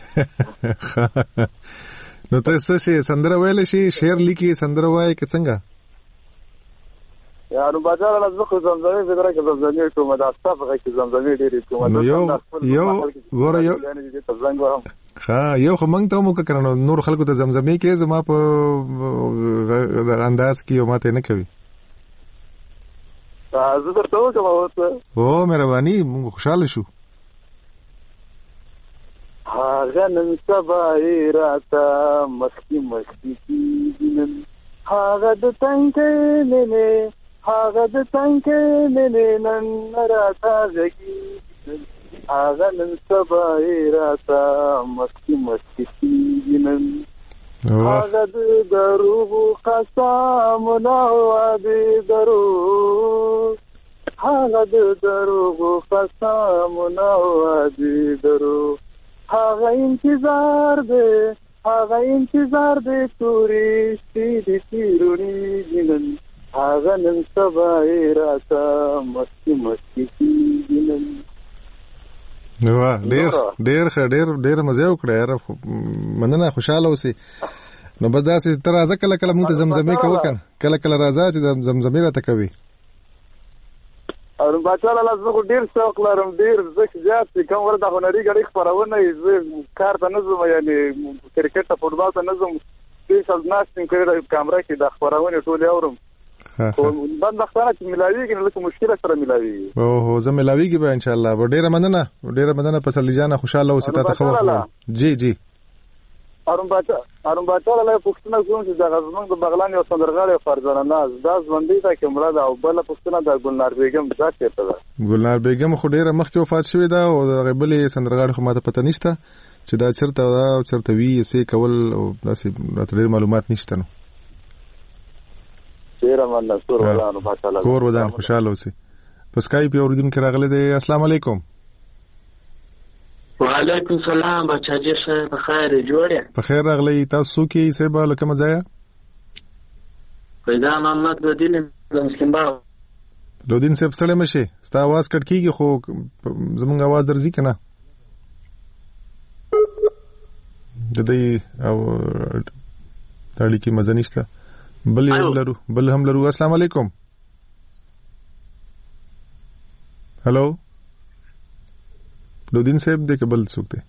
نو ته څه شي سندره ویل شي شعر لیکي سندره وایي که څنګه؟ یا نو بازار له زخه زمزمه فکر کې زمزمه کوم دا صفه کې زمزمه ډېری کوم. یو یو ګوره یو ها یو خو مونږ ته مو کړنو نور خلکو ته زمزمه کې زما په انداز کې ماته نه کوي. زه درته وکم اوس. او مهرباني موږ خوشاله شو. هاغه نن سبا راته مخکې مخکې کېږي هاغه د تنګې نه هاغه د تنګې نه نن راته غږی هاغه نن سبا راته مخکې مخکې کېږي هاغه د دروغ قسم نه دی دروغ هاغه د دروغ قسم نه دی دروغ هاغه انتظار دی هاغه انتظار دی تورستی دی تیرونی جنن هاغه نن سبا راته مسکی مسکی جنن. نو ډیر ډیر ډیر ډیر مزه وکړه یاره مننه خوشاله اوسې. نو بس داسې تر ازه کله کله موږ زمزمه کوو کنه کله کله راځه چې زمزمه راته کوي. ارم بچاله لازم ډیر شوق لرم ډیر زکه زیات کوم ورته هنري غړي خبرونه یې کار ته نظم یعنی کرکټ ته فوټبال ته نظم سپیشل ناشتین کړی کیمرا کې د خبرونه ټول اورم. خو بند وختونه چې ملاویږي نو لکه مشکله سره ملاویږي. او هو زه ملاویږي به ان شاء الله. ډیره مننه ډیره مننه په سلی جان خوشاله اوسه ته خبر. جی جی ارم بچا ارم بچا له پښتنه کوم چې د غزمن د بغلان یو سندرغاړي فرزانه ناز دا ځوندې ته کې مراد او بل پښتنه د ګلنار بیگم ذات ته ده. ګلنار بیگم خو ډیره مخکې وفات شوې ده او د غبلې سندرغاړي خو ماته پته نشته چې دا چرته دا او چرته وی سې کول او داسې راته معلومات نشته. نو ډیره مننه سور ولانو بچا کور ودان خوشاله اوسې. پس کای په اوریدونکو راغله دی. السلام علیکم. وعلیکم السلام بچا جی شه په خیر جوړه. په خیر راغلی. تاسو کې څه به لکه مزایا؟ پیدا محمد لودین مسلم با. لودین صاحب ستړی مشه ستا आवाज کټ کیږي خو زمونږ आवाज درځي کنه. د دې او تاړي کې مزه نشته. بل هم لرو بل هم لرو. السلام علیکم. هلو لودین صاحب دې کبل څوک دی؟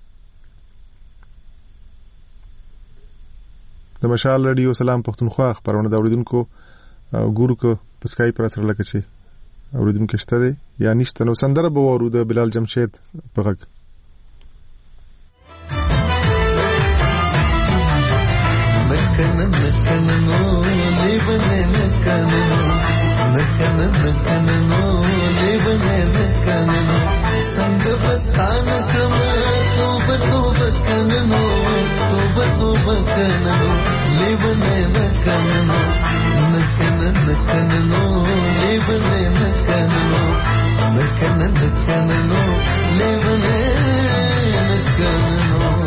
د مشال رادیو سلام پښتونخوا خبرونه دا اوریدونکو ګورو کو په سکایپ پر سره لکه چې اوریدونکو شته دی یا نشته. نو سندره به ورو د بلال جمشید په غږ نکننو لیونه نکننو څنګه بستان کړم توبه توبه کننو توبه توبه کننو لیونه نکننو نکنن نکننو لیونه نکننو نکنن نکننو لیونه نکننو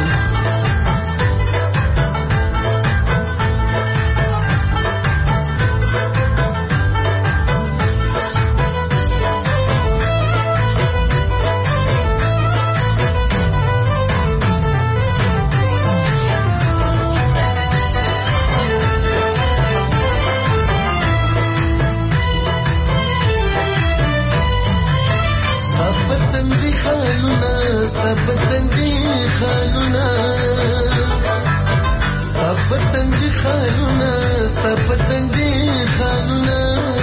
ستپتنجی خالونا ستپتنجی خالونا ستپتنجی خالونا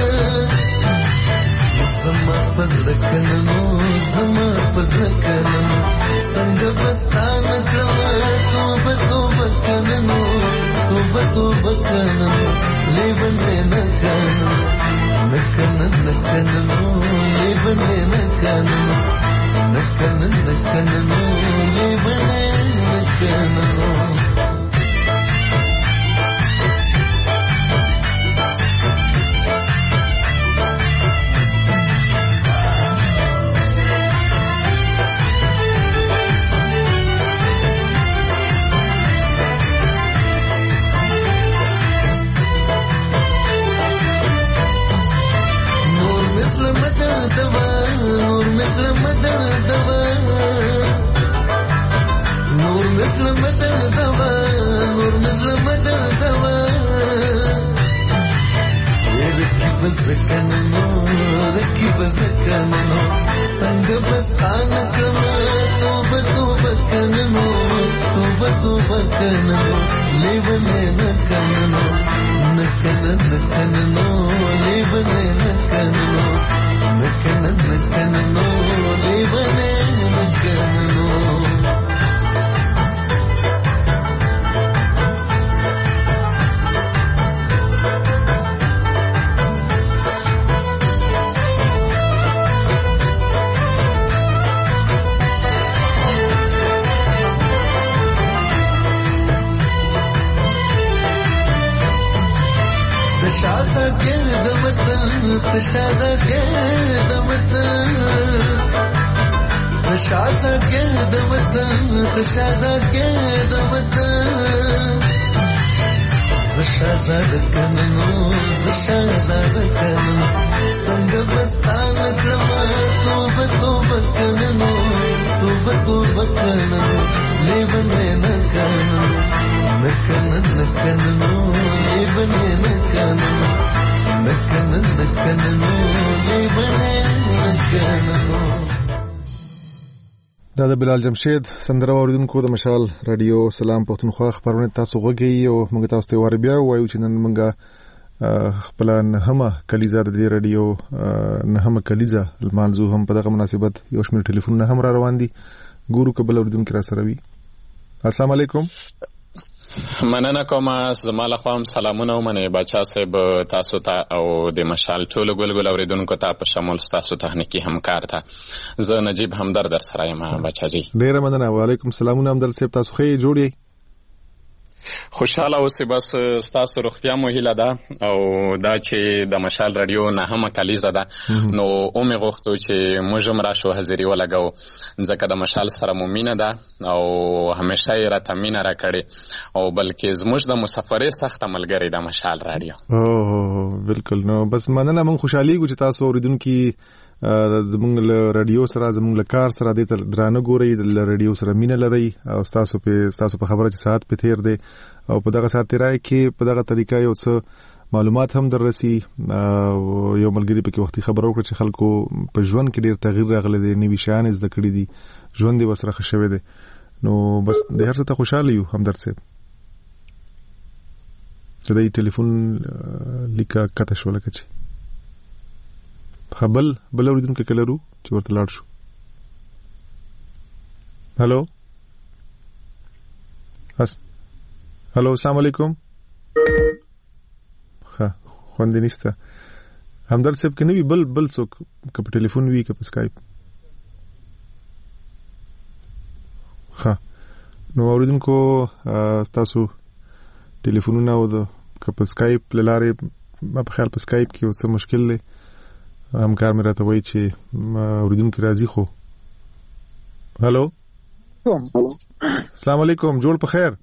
زما پزړکننو زما پزړکننو څنګه بستان کړم توبه توبه کننو توبه توبه کننو لیونه نکننو نکنن نکننو لیونه نکننو نکنن نکننو لیونه نکننو نور مثل مدر دوا نور مثل مدر دوا نور مثل مدر دوا رکی بزکننو رکی بزکننو څنګه بستان کړم توبه توبه کننو توبه توبه کننو لیونه نکننو نکنن نکننو لیونه نکننو نکنن نکننو لیونه نکننو تشاذا گرد وطن تشاذا گرد وطن تشاذا گرد وطن تشاذا گرد وطن زشاذا کننو زشاذا کننو څنګه بستان کړم توبه توبه کننو توبه توبه کننو لیونه نکننو نکنن نکننو لیونه نکننو نکنن نکننو لیونه نکننو. دا د بلال جمشید سندره اوریدونکو د مشال رادیو سلام پښتونخوا خبرونه تاسو غوږی او موږ تاسو ته وربیا وایو چې نن موږ خپل نهمه کلیزه د دې رادیو نهمه کلیزه المانزو هم په دغه مناسبت یو شمېر ټلیفونونه هم را روان دي ګورو قبل اوریدونکو را سره وي. السلام علیکم. مننه کوم زماله خام سلامونه ومنه بچا صاحب تاسو ته او د مشال ټولو ګلګل اوریدونکو ته په شمول تاسو تخنیکی همکار ته زه نجیب همدرد در سره یم بچا جی. ډیره مننه. وعلیکم السلام همدرد صاحب تاسو خې جوړی خوشاله اوسې بس تاسو روغتیا مو هیله ده او دا چې د مشال رادیو نه هم کلیزه ده نو اومه غوښتو چې موږ هم راشو حاضری ولګو ځکه د مشال سره مو مینه ده او همیشه یې راته مینه راکړې او بلکې زموږ د مسافرې سخته ملګری د مشال رادیو. او بالکل نو بس مننه مون خوشحالي ګو چې تاسو اوریدونکو زمونږ له رادیو سره زمونږ له کار سره د درانه ګوري د رادیو سره مینه لري او تاسو په تاسو په خبره چې ساعت په تیر دی او په دغه ساعت تیرای کې په دغه طریقه یو څه معلومات هم دررسي او یو ملګری په کې وختي خبرو کړ چې خلکو په ژوند کې ډیر تغییر راغلی دی نوي شیان زده کړی دي ژوند یې وسره خوشاله دی نو بس د هر څه ته خوشاله یو همدرد صاحب. زه د ټلیفون لیکه کته شو لکه چې خبل بل اوریدونکو کلرو چې ورته لاړ شو. هالو اس هالو السلام علیکم. ها خوند نشته همدرد صاحب کې نوی بل بل څوک که په ټلیفون وي که په سکایپ. ښه نو اوریدونکو ستاسو ټلیفونونه او د که په سکایپ له لارې ما په خیال په سکایپ کې څه مشکل دی همکار مې راته وایي چې اوریدونکي راځي خو. هلو السلام علیکم جوړ په خیر.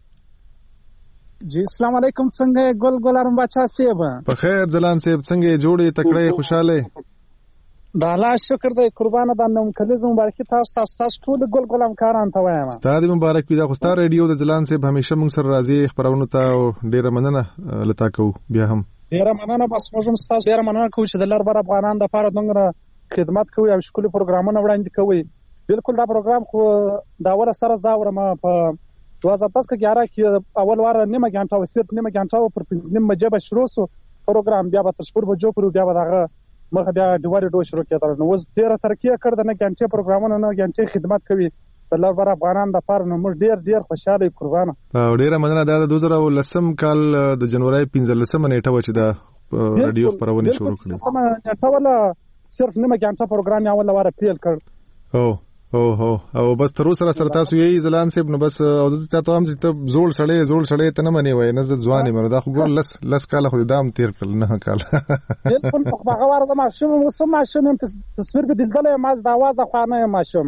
جی السلام علیکم څنګه ګل ګل ارم بچا صاحب په خیر ځلان صاحب څنګه جوړې تکړه خوشاله د الله شکر دی قربانه باندې کلیز مبارکي تاسو تاسو تاسو ټول ګل ګل امکاران ته وایم ستاسو مبارک وي دا خو ستاسو رادیو د ځلان صاحب همیشه موږ سره راځي خبرونه ته ډیره مننه لتا کو بیا هم ډیره مننه بس موږ هم تاسو ډیره مننه کوو چې د لر بر افغانان د لپاره دغه خدمت کوي او شکل پروګرامونه وړاندې کوي. بالکل دا پروګرام خو دا ور سره زاورم په دو هزار دس کې یاره کې اول واره نیمه غنټه او صرف نیمه غنټه او پر پنځه نیمه جبه شروع سو پروګرام بیا به تر شپږ بجو پورې بیا به دغه مخه بیا دواره ډو شروع کېدل. نو اوس ډیره ترقی کړ د نه غنټه پروګرامونه نه غنټه خدمت کوي د لر بر افغانان د لپاره نو موږ ډیر ډیر خوشاله قربانه او ډیره مننه. دا د دوه زره لسم کال د جنوري پنځه لسمه نیټه و چې دا رادیو خبرونه شروع کړې. سم نیټه ولا صرف نیمه غنټه پروګرام یې اول واره پیل کړ. او او هو او بس تر اوسه سره تاسو یې ځلان صاحب نو بس او د تاسو هم ته زوړ سړی زوړ سړی ته نه منی وای نه ځواني مر دا خو ګور لس لس کاله خو دام تیر کړل نه کال بالکل په هغه واره د ماشوم وسم ماشوم تصویر به دلدل ما د आवाज د خوانه ماشوم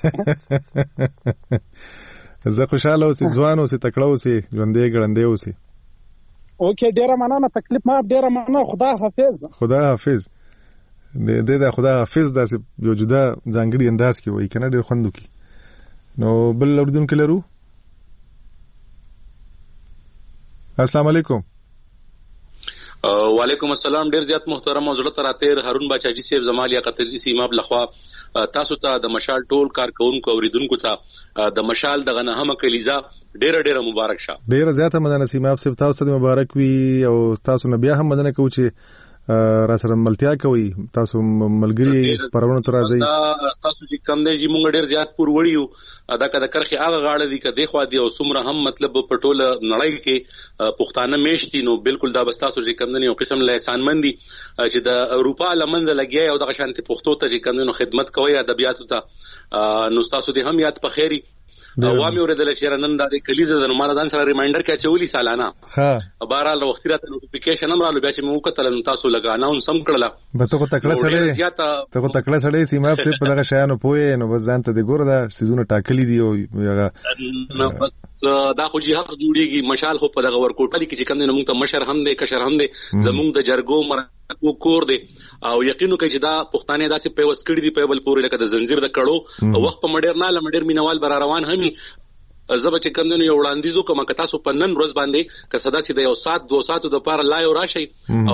زه خوشاله اوسې ځوان اوسې تکړه اوسې ژوندې ګړندې اوسې. اوکې ډیره مننه تکلیف ما ډیره مننه خدا حافظ. خدا حافظ. د دې د خدا حافظ داسې یو جدا ځانګړي انداز کې وایي کنه ډېر خوند وکړي. نو بل اوریدونکي لرو. السلام علیکم. وعلیکم السلام. ډیر زیات محترم او زړه تراتیر هارون بچاجي صاحب زمالیا قطرجي سیماب لخوا تاسو ته د مشال ټول کارکونکو اوریدونکو ته د مشال دغه نه هم کلیزا ډیر ډیر مبارک شه. ډیر زیاته مننه سیماب صاحب تاسو ته مبارک وي او تاسو نه بیا هم مننه کوم چې را سره ملتیا کوي تاسو ملګری پرونه تر راځي تاسو چې کم دی چې مونږ ډیر زیات پور وړیو دا کده کرخي هغه غاړه دي کده خو دي او سمره هم مطلب په ټوله نړۍ کې پښتانه میشتي نو بالکل دا بس تاسو چې کم دی یو قسم له احسانمندي چې د اروپا لمنځه لګي او د شانتي پښتو ته چې کم دی نو خدمت کوي ادبیات ته نو تاسو دې هم یاد په خیری وامي اوریدل چې نن د کلیزه د نوماله دان سره ریمایندر کې چولې سالانه ها بهرحال وختي راته نوټیفیکیشن هم رالو بیا چې مو کتل نو تاسو لګا اناونس هم کړل به ته کو تکړه سره ته کو تکړه سره سیماب سے په دغه شیانو پوهې نو بس ځان ته د ګوره دا سيزونه ټاکلي دي او هغه نو بس دا خو جهاد جوړیږي مشال خو په دغه ورکوټلی کې چې کوم نه موږ ته مشر هم دی کشر هم دی زموږ د جرګو مرکو کور دی او یقینو کوي چې دا پښتانه داسې په وسکړي دي په بل پورې لکه د زنجیر د کړو وخت په مډر نه لمډر مینوال بر روان همي زبر چې کوم نه یو وړاندیزو کوم که تاسو په نن ورځ باندې که صدا سي د یو سات دوه ساتو د پاره لا یو راشي او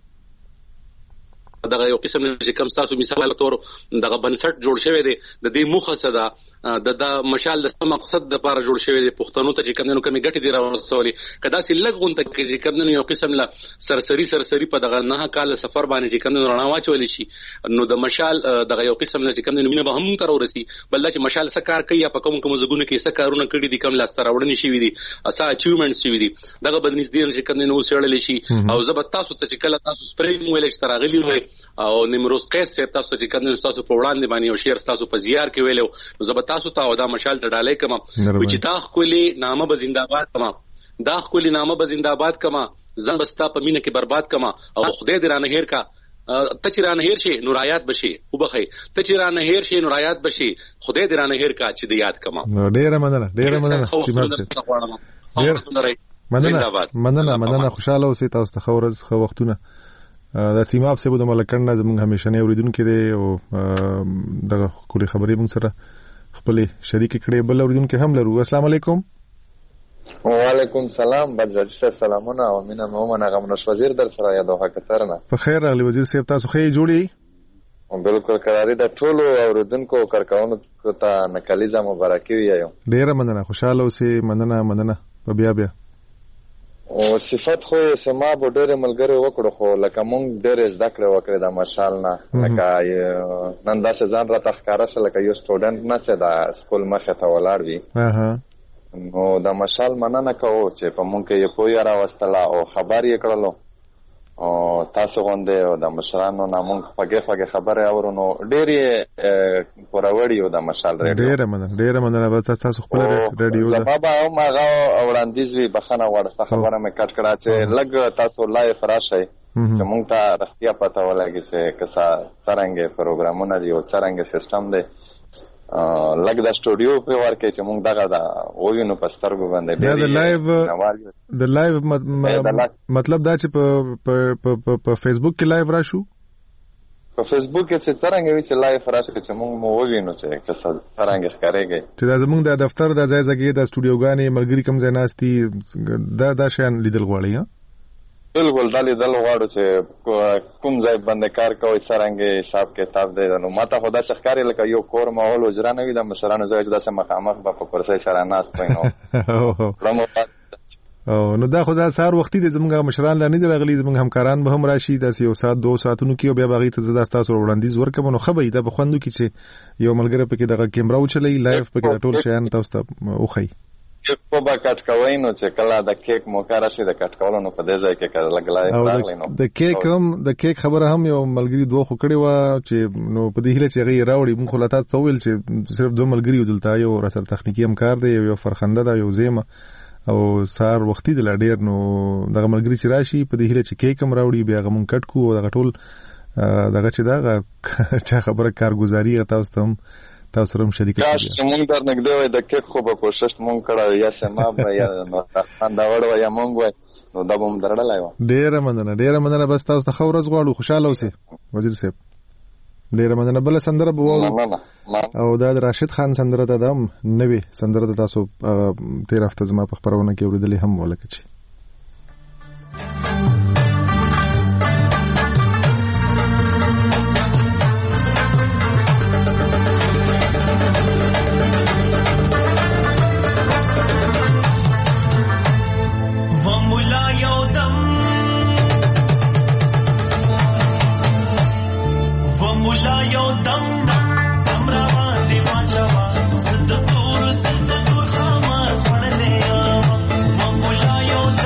دغه یو قسم چې کوم تاسو مثال تور دغه بنسټ جوړ شوی دی د دې مخه صدا د د مشال د مقصد د لپاره جوړ شوی دی پښتنو ته چې کوم نو کمی غټي دی راوړسولي کدا سي لګون ته چې کوم نو یو قسم لا سرسری سرسری په دغه نه کال سفر باندې چې کوم نو رڼا واچول شي نو د مشال دغه یو قسم چې کوم نو مینه به هم تر ورسي بل چې مشال سکار کوي په کوم کوم زګونه کې سکارونه کړي دي کوم لاستر وړنی شي دي اسا اچیومنټ شي دي دغه بدنيز دي چې کوم نو سړل شي او زبر تاسو ته چې کله تاسو سپرینګ ویل چې ترغلی وي او نیمروز قیس صاحب تاسو چې کوم تاسو په وړاندې باندې یو شعر تاسو په زیار کې ویلو زبر تاسو ته او دا مشال ته ډالې کما چې تا خولي نامه به زنده‌باد کما دا خولي نامه به زنده‌باد کما زم بستا په مینه کې برباد کما او خدای دې رانه هیر کا ته چې رانه هیر شي نورایات بشي وبخي ته چې رانه هیر شي نورایات بشي خدای دې رانه هیر کا چې دې یاد کما ډیره مننه ډیره مننه سیماب صاحب مننه مننه مننه خوشاله اوسئ تاسو ته خورز خو وختونه دا سیماب صاحب د ملکړنه زموږ همیشه نه اوریدونکو دی او دغه کلی خبرې موږ سره خپل شریک کړي بل اوریدونکو هم لرو. السلام علیکم. وعلیکم سلام بجاج صاحب سلامونه او مینا مومن غو نش وزیر در سره یادو حقترنه په خیر راغلی وزیر صاحب تاسو خې جوړی بالکل قراری د ټولو اوریدونکو کارکونو ته نکلیزه مبارکي ویایم. ډیره مننه خوشاله اوسئ مننه مننه بیا بیا او صفات خو سما بډره ملګری وکړو خو لکه مونږ ډېر زده کړې وکړې د مشال نه لکه نن داسې ځان را تخکاره شو لکه یو سټوډنټ نه چې د سکول مخې ته ولاړ وي نو د مشال مننه کوو چې په مونږ کې یې پوهه راوستله او خبر یې کړلو او تاسو غونډه او د مشرانو نامون پګه پګه خبره اورونو ډېری پوراوړی او د مشال رادیو ډېر مننه ډېر مننه به تاسو خپل رادیو دا سبب او ماغه وړاندیز وی بخنه ورسته خبره مې کټ کړه چې لګ تاسو لایف راشي چې مونږ ته رښتیا پته ولګي چې کسا څنګه پروګرامونه دي او څنګه سیستم دی لګ د سټوډیو په ورکه چې مونږ دغه دا وینو په سترګو باندې ډېر د لایو د لایو مطلب دا چې په په فیسبوک کې لایو راشو په فیسبوک کې چې څنګه وی چې لایو راشي چې مونږ مو وینو چې کسا څنګه ښکارېږي چې دا زمونږ د دفتر د ځای ځای د سټوډیوګانې ملګری کم ځای ناستي دا دا شان لیدل غواړي ها بالکل دالي دل غواړو چې کوم ځای باندې کار کوي څنګه حساب کتاب دی نو ماته خدا ښکاری لکه یو کور ماحول وجرانه وي د مشرانو ځای چې داسې مخامخ په کرسي سره ناست وي نو او نو دا خدا سار وختي د زمونږ مشران لا نه دی راغلي زمونږ همکاران به هم راشي داسې یو سات دوه ساعتونو کې بیا باغی ته زدا تاسو وړاندیز ورکوم نو خبرې دا بخوندو کې چې یو ملګری پکې دغه کیمرا وچلې لایف پکې ټول شیان تاسو ته وخی په با کټ کوي نو چې کله د کیک موقع راشي د کټ کولو نو په دې ځای کې کله لګلای راغلی نو د کیک هم د کیک خبره هم یو ملګری دوه خو کړی و چې نو په دې هله چې غي راوړي مونږ خلاصات تویل چې صرف دوه ملګری ودلته یو رسر تخنیکی هم کار دی یو فرخنده دا یو زیمه او سار وختي د لاډیر نو دغه ملګری چې راشي په دې هله چې کیک هم راوړي بیا غمون کټ کو دغه ټول دغه چې دا چا خبره کارګزاري تاسو ته تاسو سره شریک کړئ کاش مونږ در نګدې وای د کیک خو به کوشش مونږ کړو یا سما به یا نو دا وړو یا مونږ وای نو دا به مونږ درړلای و ډېر مننه ډېر مننه بس تاسو ته خو ورځ غواړو خوشاله اوسئ وزیر صاحب ډېر مننه بل سندره به او دا راشد خان سندره ته دم نوې سندره تاسو تیر هفته زما په خبرونه کې اوریدلې هم ولکه چی Yo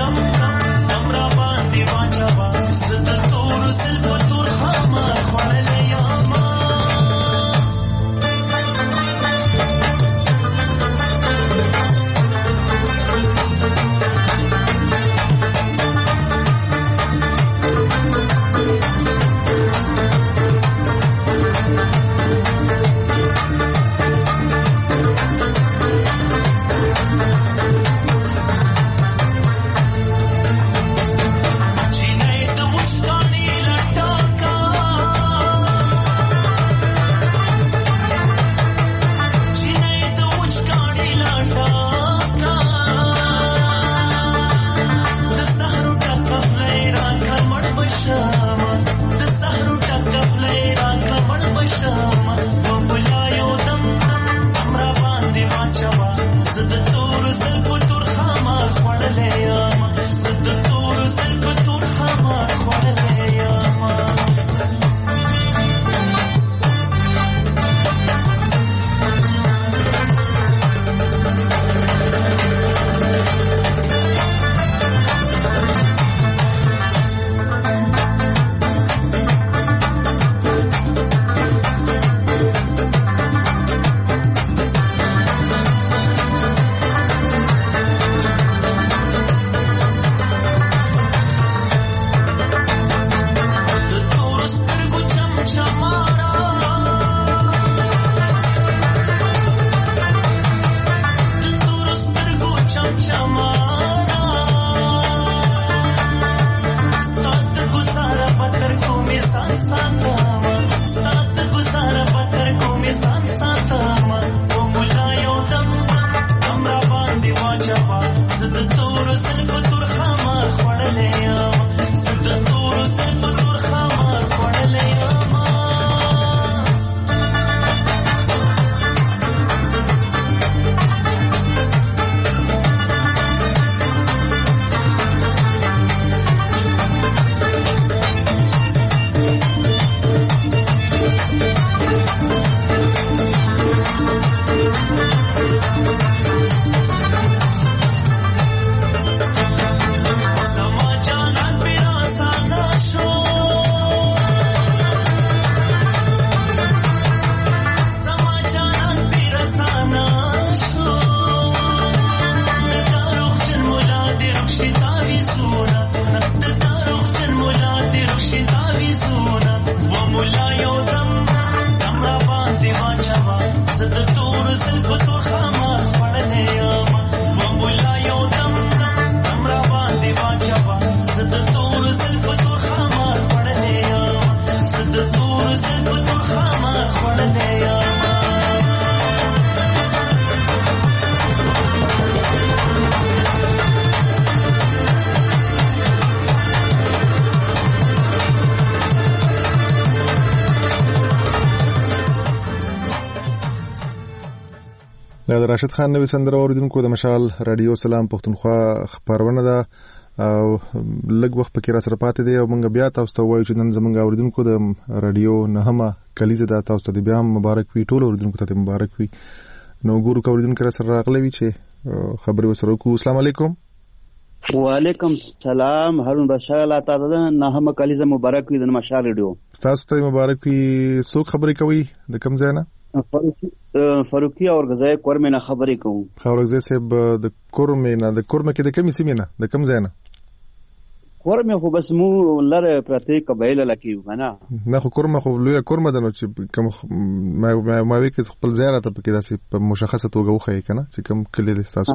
دا راشد خان نوې سندره اوریدونکو د مشال رادیو سلام پښتونخوا خبرونه ده او لږ وخت پکې را سره پاتې دی او موږ بیا تاسو ته وایو چې نن زموږ اوریدونکو د رادیو نهمه کلیزه ده تاسو ته بیا مبارک وي ټول اوریدونکو ته مبارک وي نو ګورو کا اوریدونکو را سره راغلي وي چې خبرې وسره وکړو. السلام علیکم. وعلیکم السلام. هارون بشار الله تعالی نهمه کلیزه مبارک وي د مشال رادیو. تاسو ته مبارک وي. څوک خبرې کوي د کوم ځای نه؟ فاروقي اورګزای کورمه نه خبرې کوم. اورګزای صاحب د کورمه نه د کورمه کې د کومې سیمې نه د کوم ځای نه؟ کورمه خو بس مو لره پرته قبایل لکیو کنه. نه خو کورمه خو لوی کورمه ده نو چې کوم ما ما وی کې خپل ځای راته پکې داسې په مشخصه توګه وخی کنه چې کوم کلی د تاسو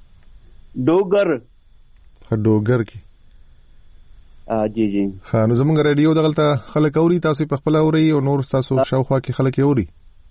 ډوګر ډوګر کې. ا جی جی ها نو زموږ رادیو دغلته خلک اوري تاسو په خپل اوري او نور تاسو شاوخوا کې خلک اوري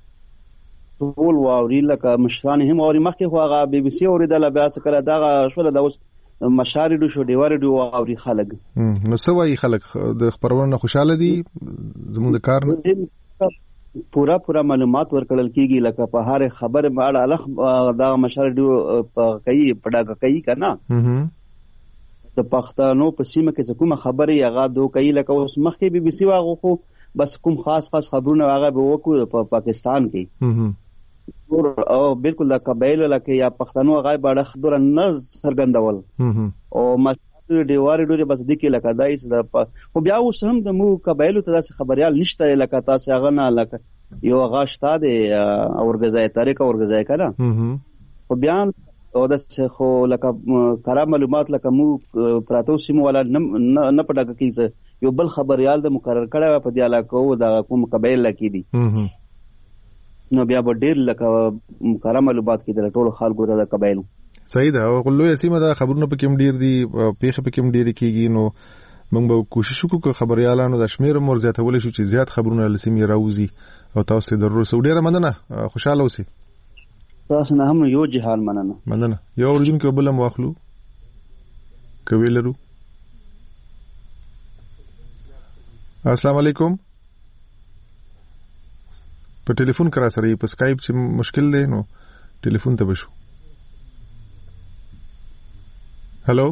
ټول واوري لکه مشران هم اوري مخکې خو هغه بي بي سي اوریدل بیا څه کړه دا شول دا اوس مشارډو شو دیوار دی اوري خلک نو سوي خلک د خبرونه خوشاله دي زموږ د کار نه پورا پورا معلومات ورکړل کیږي لکه په هر خبر باندې الخ دا مشارډو په کوي پډا کوي کنه د پښتنو په سیمه کې کومه خبره هغه دو کوي لکه اوس مخکې بي بي سي واغو خو بس کوم خاص خاص خبرونه هغه به وکړو په پاکستان کې او بالکل د قبایل لکه یا پښتنو هغه باندې خبره نه څرګندول او مشهور دیوار ډوري بس د کې لکه دایس د خو بیا اوس هم د مو قبایل ته داسې خبريال نشته لکه تاسو هغه نه لکه یو هغه شته د اورګزای طریقه اورګزای کړه خو بیا او د خو لکه کار معلومات لکه مو پراتو سیمو ولا نه پټه کیږي یو بل خبريال د مقرر کړه په دی علاقو د کوم قبایل لکې دي نو بیا به ډیر لکه کار معلومات کې د ټولو خلکو د قبایلو صحیح ده او لوی سیمه د خبرونو په کوم ډیر دي پیخه په کوم ډیر کېږي نو موږ به کوشش وکړو خبريالانو د شمیر مور زیاتول شي چې زیات خبرونه لسیمه راوځي او تاسو ته ضرورت ډیره مننه خوشاله اوسئ. تاسو نه هم یو جهان مننه مننه یو ورجن کې بل مواخلو کوي لرو. السلام علیکم. په ټلیفون کرا سره په اسکایپ چې مشکل دی نو ټلیفون ته بشو. هلو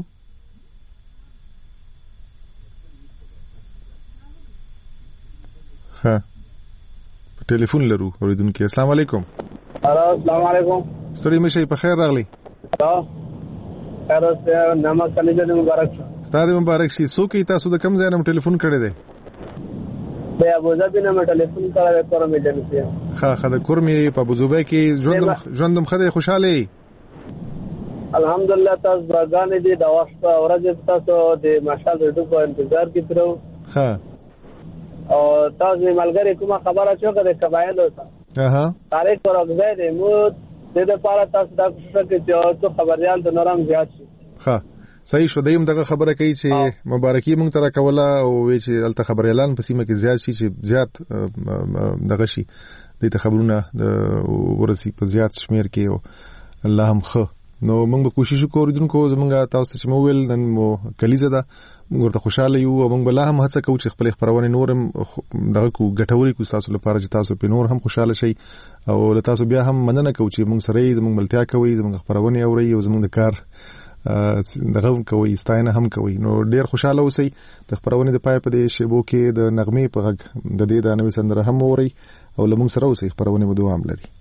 ها په ټلیفون لرو اوریدونکو. السلام علیکم. السلام علیکم. ستړي مشه په خیر راغلی. خیر اوسه نامه کلیجه مبارک شه. ستاره مبارک شي. سو کې تاسو د کم ځای نه ټلیفون کړی دی؟ د ابوظبي نه ټلیفون کړی د کورمې جنسي. ها خا د کورمې په ابوظبي کې ژوند ژوندم خدای خوشاله. الحمدلله تاسو برګانې دي د وخت ورځ تاسو د ماشال ریډو په انتظار کې ترو. ها او تاسو ملګری کومه خبره چوکه د قبایل وسه. اها تاریخ ورغځي دي مو د دې لپاره تاسو دا کوشش کوي چې خبريال د نورم زیات شي. ها صحیح شو. دیم دغه خبره کوي چې مبارکي مونږ تر کوله او وی چې الته خبريالان په سیمه کې زیات شي چې زیات دغه شي د خبرونه ورسي په زیات شمیر کې او الله هم خو نو موږ به کوشش وکړو دونکو زمونږه تاسو چې مو ویل نن مو کلیزه ده موږ ورته خوشاله یو او موږ بل هم هڅه کوو چې خپل خبرونه نورم دغه کو ګټوري کو تاسو لپاره چې تاسو په نور هم خوشاله شئ او له تاسو بیا هم مننه کوو چې موږ سره زموږ ملتیا کوي زموږ خبرونه اوري او زموږ کار دغه کوي ستاینه هم کوي. نو ډیر خوشاله اوسئ. د خبرونه د پای په دې شیبو کې د نغمې په غږ د دې د نوې سندره هم اوري او لمون سره اوسئ. خبرونه مو دوام لري.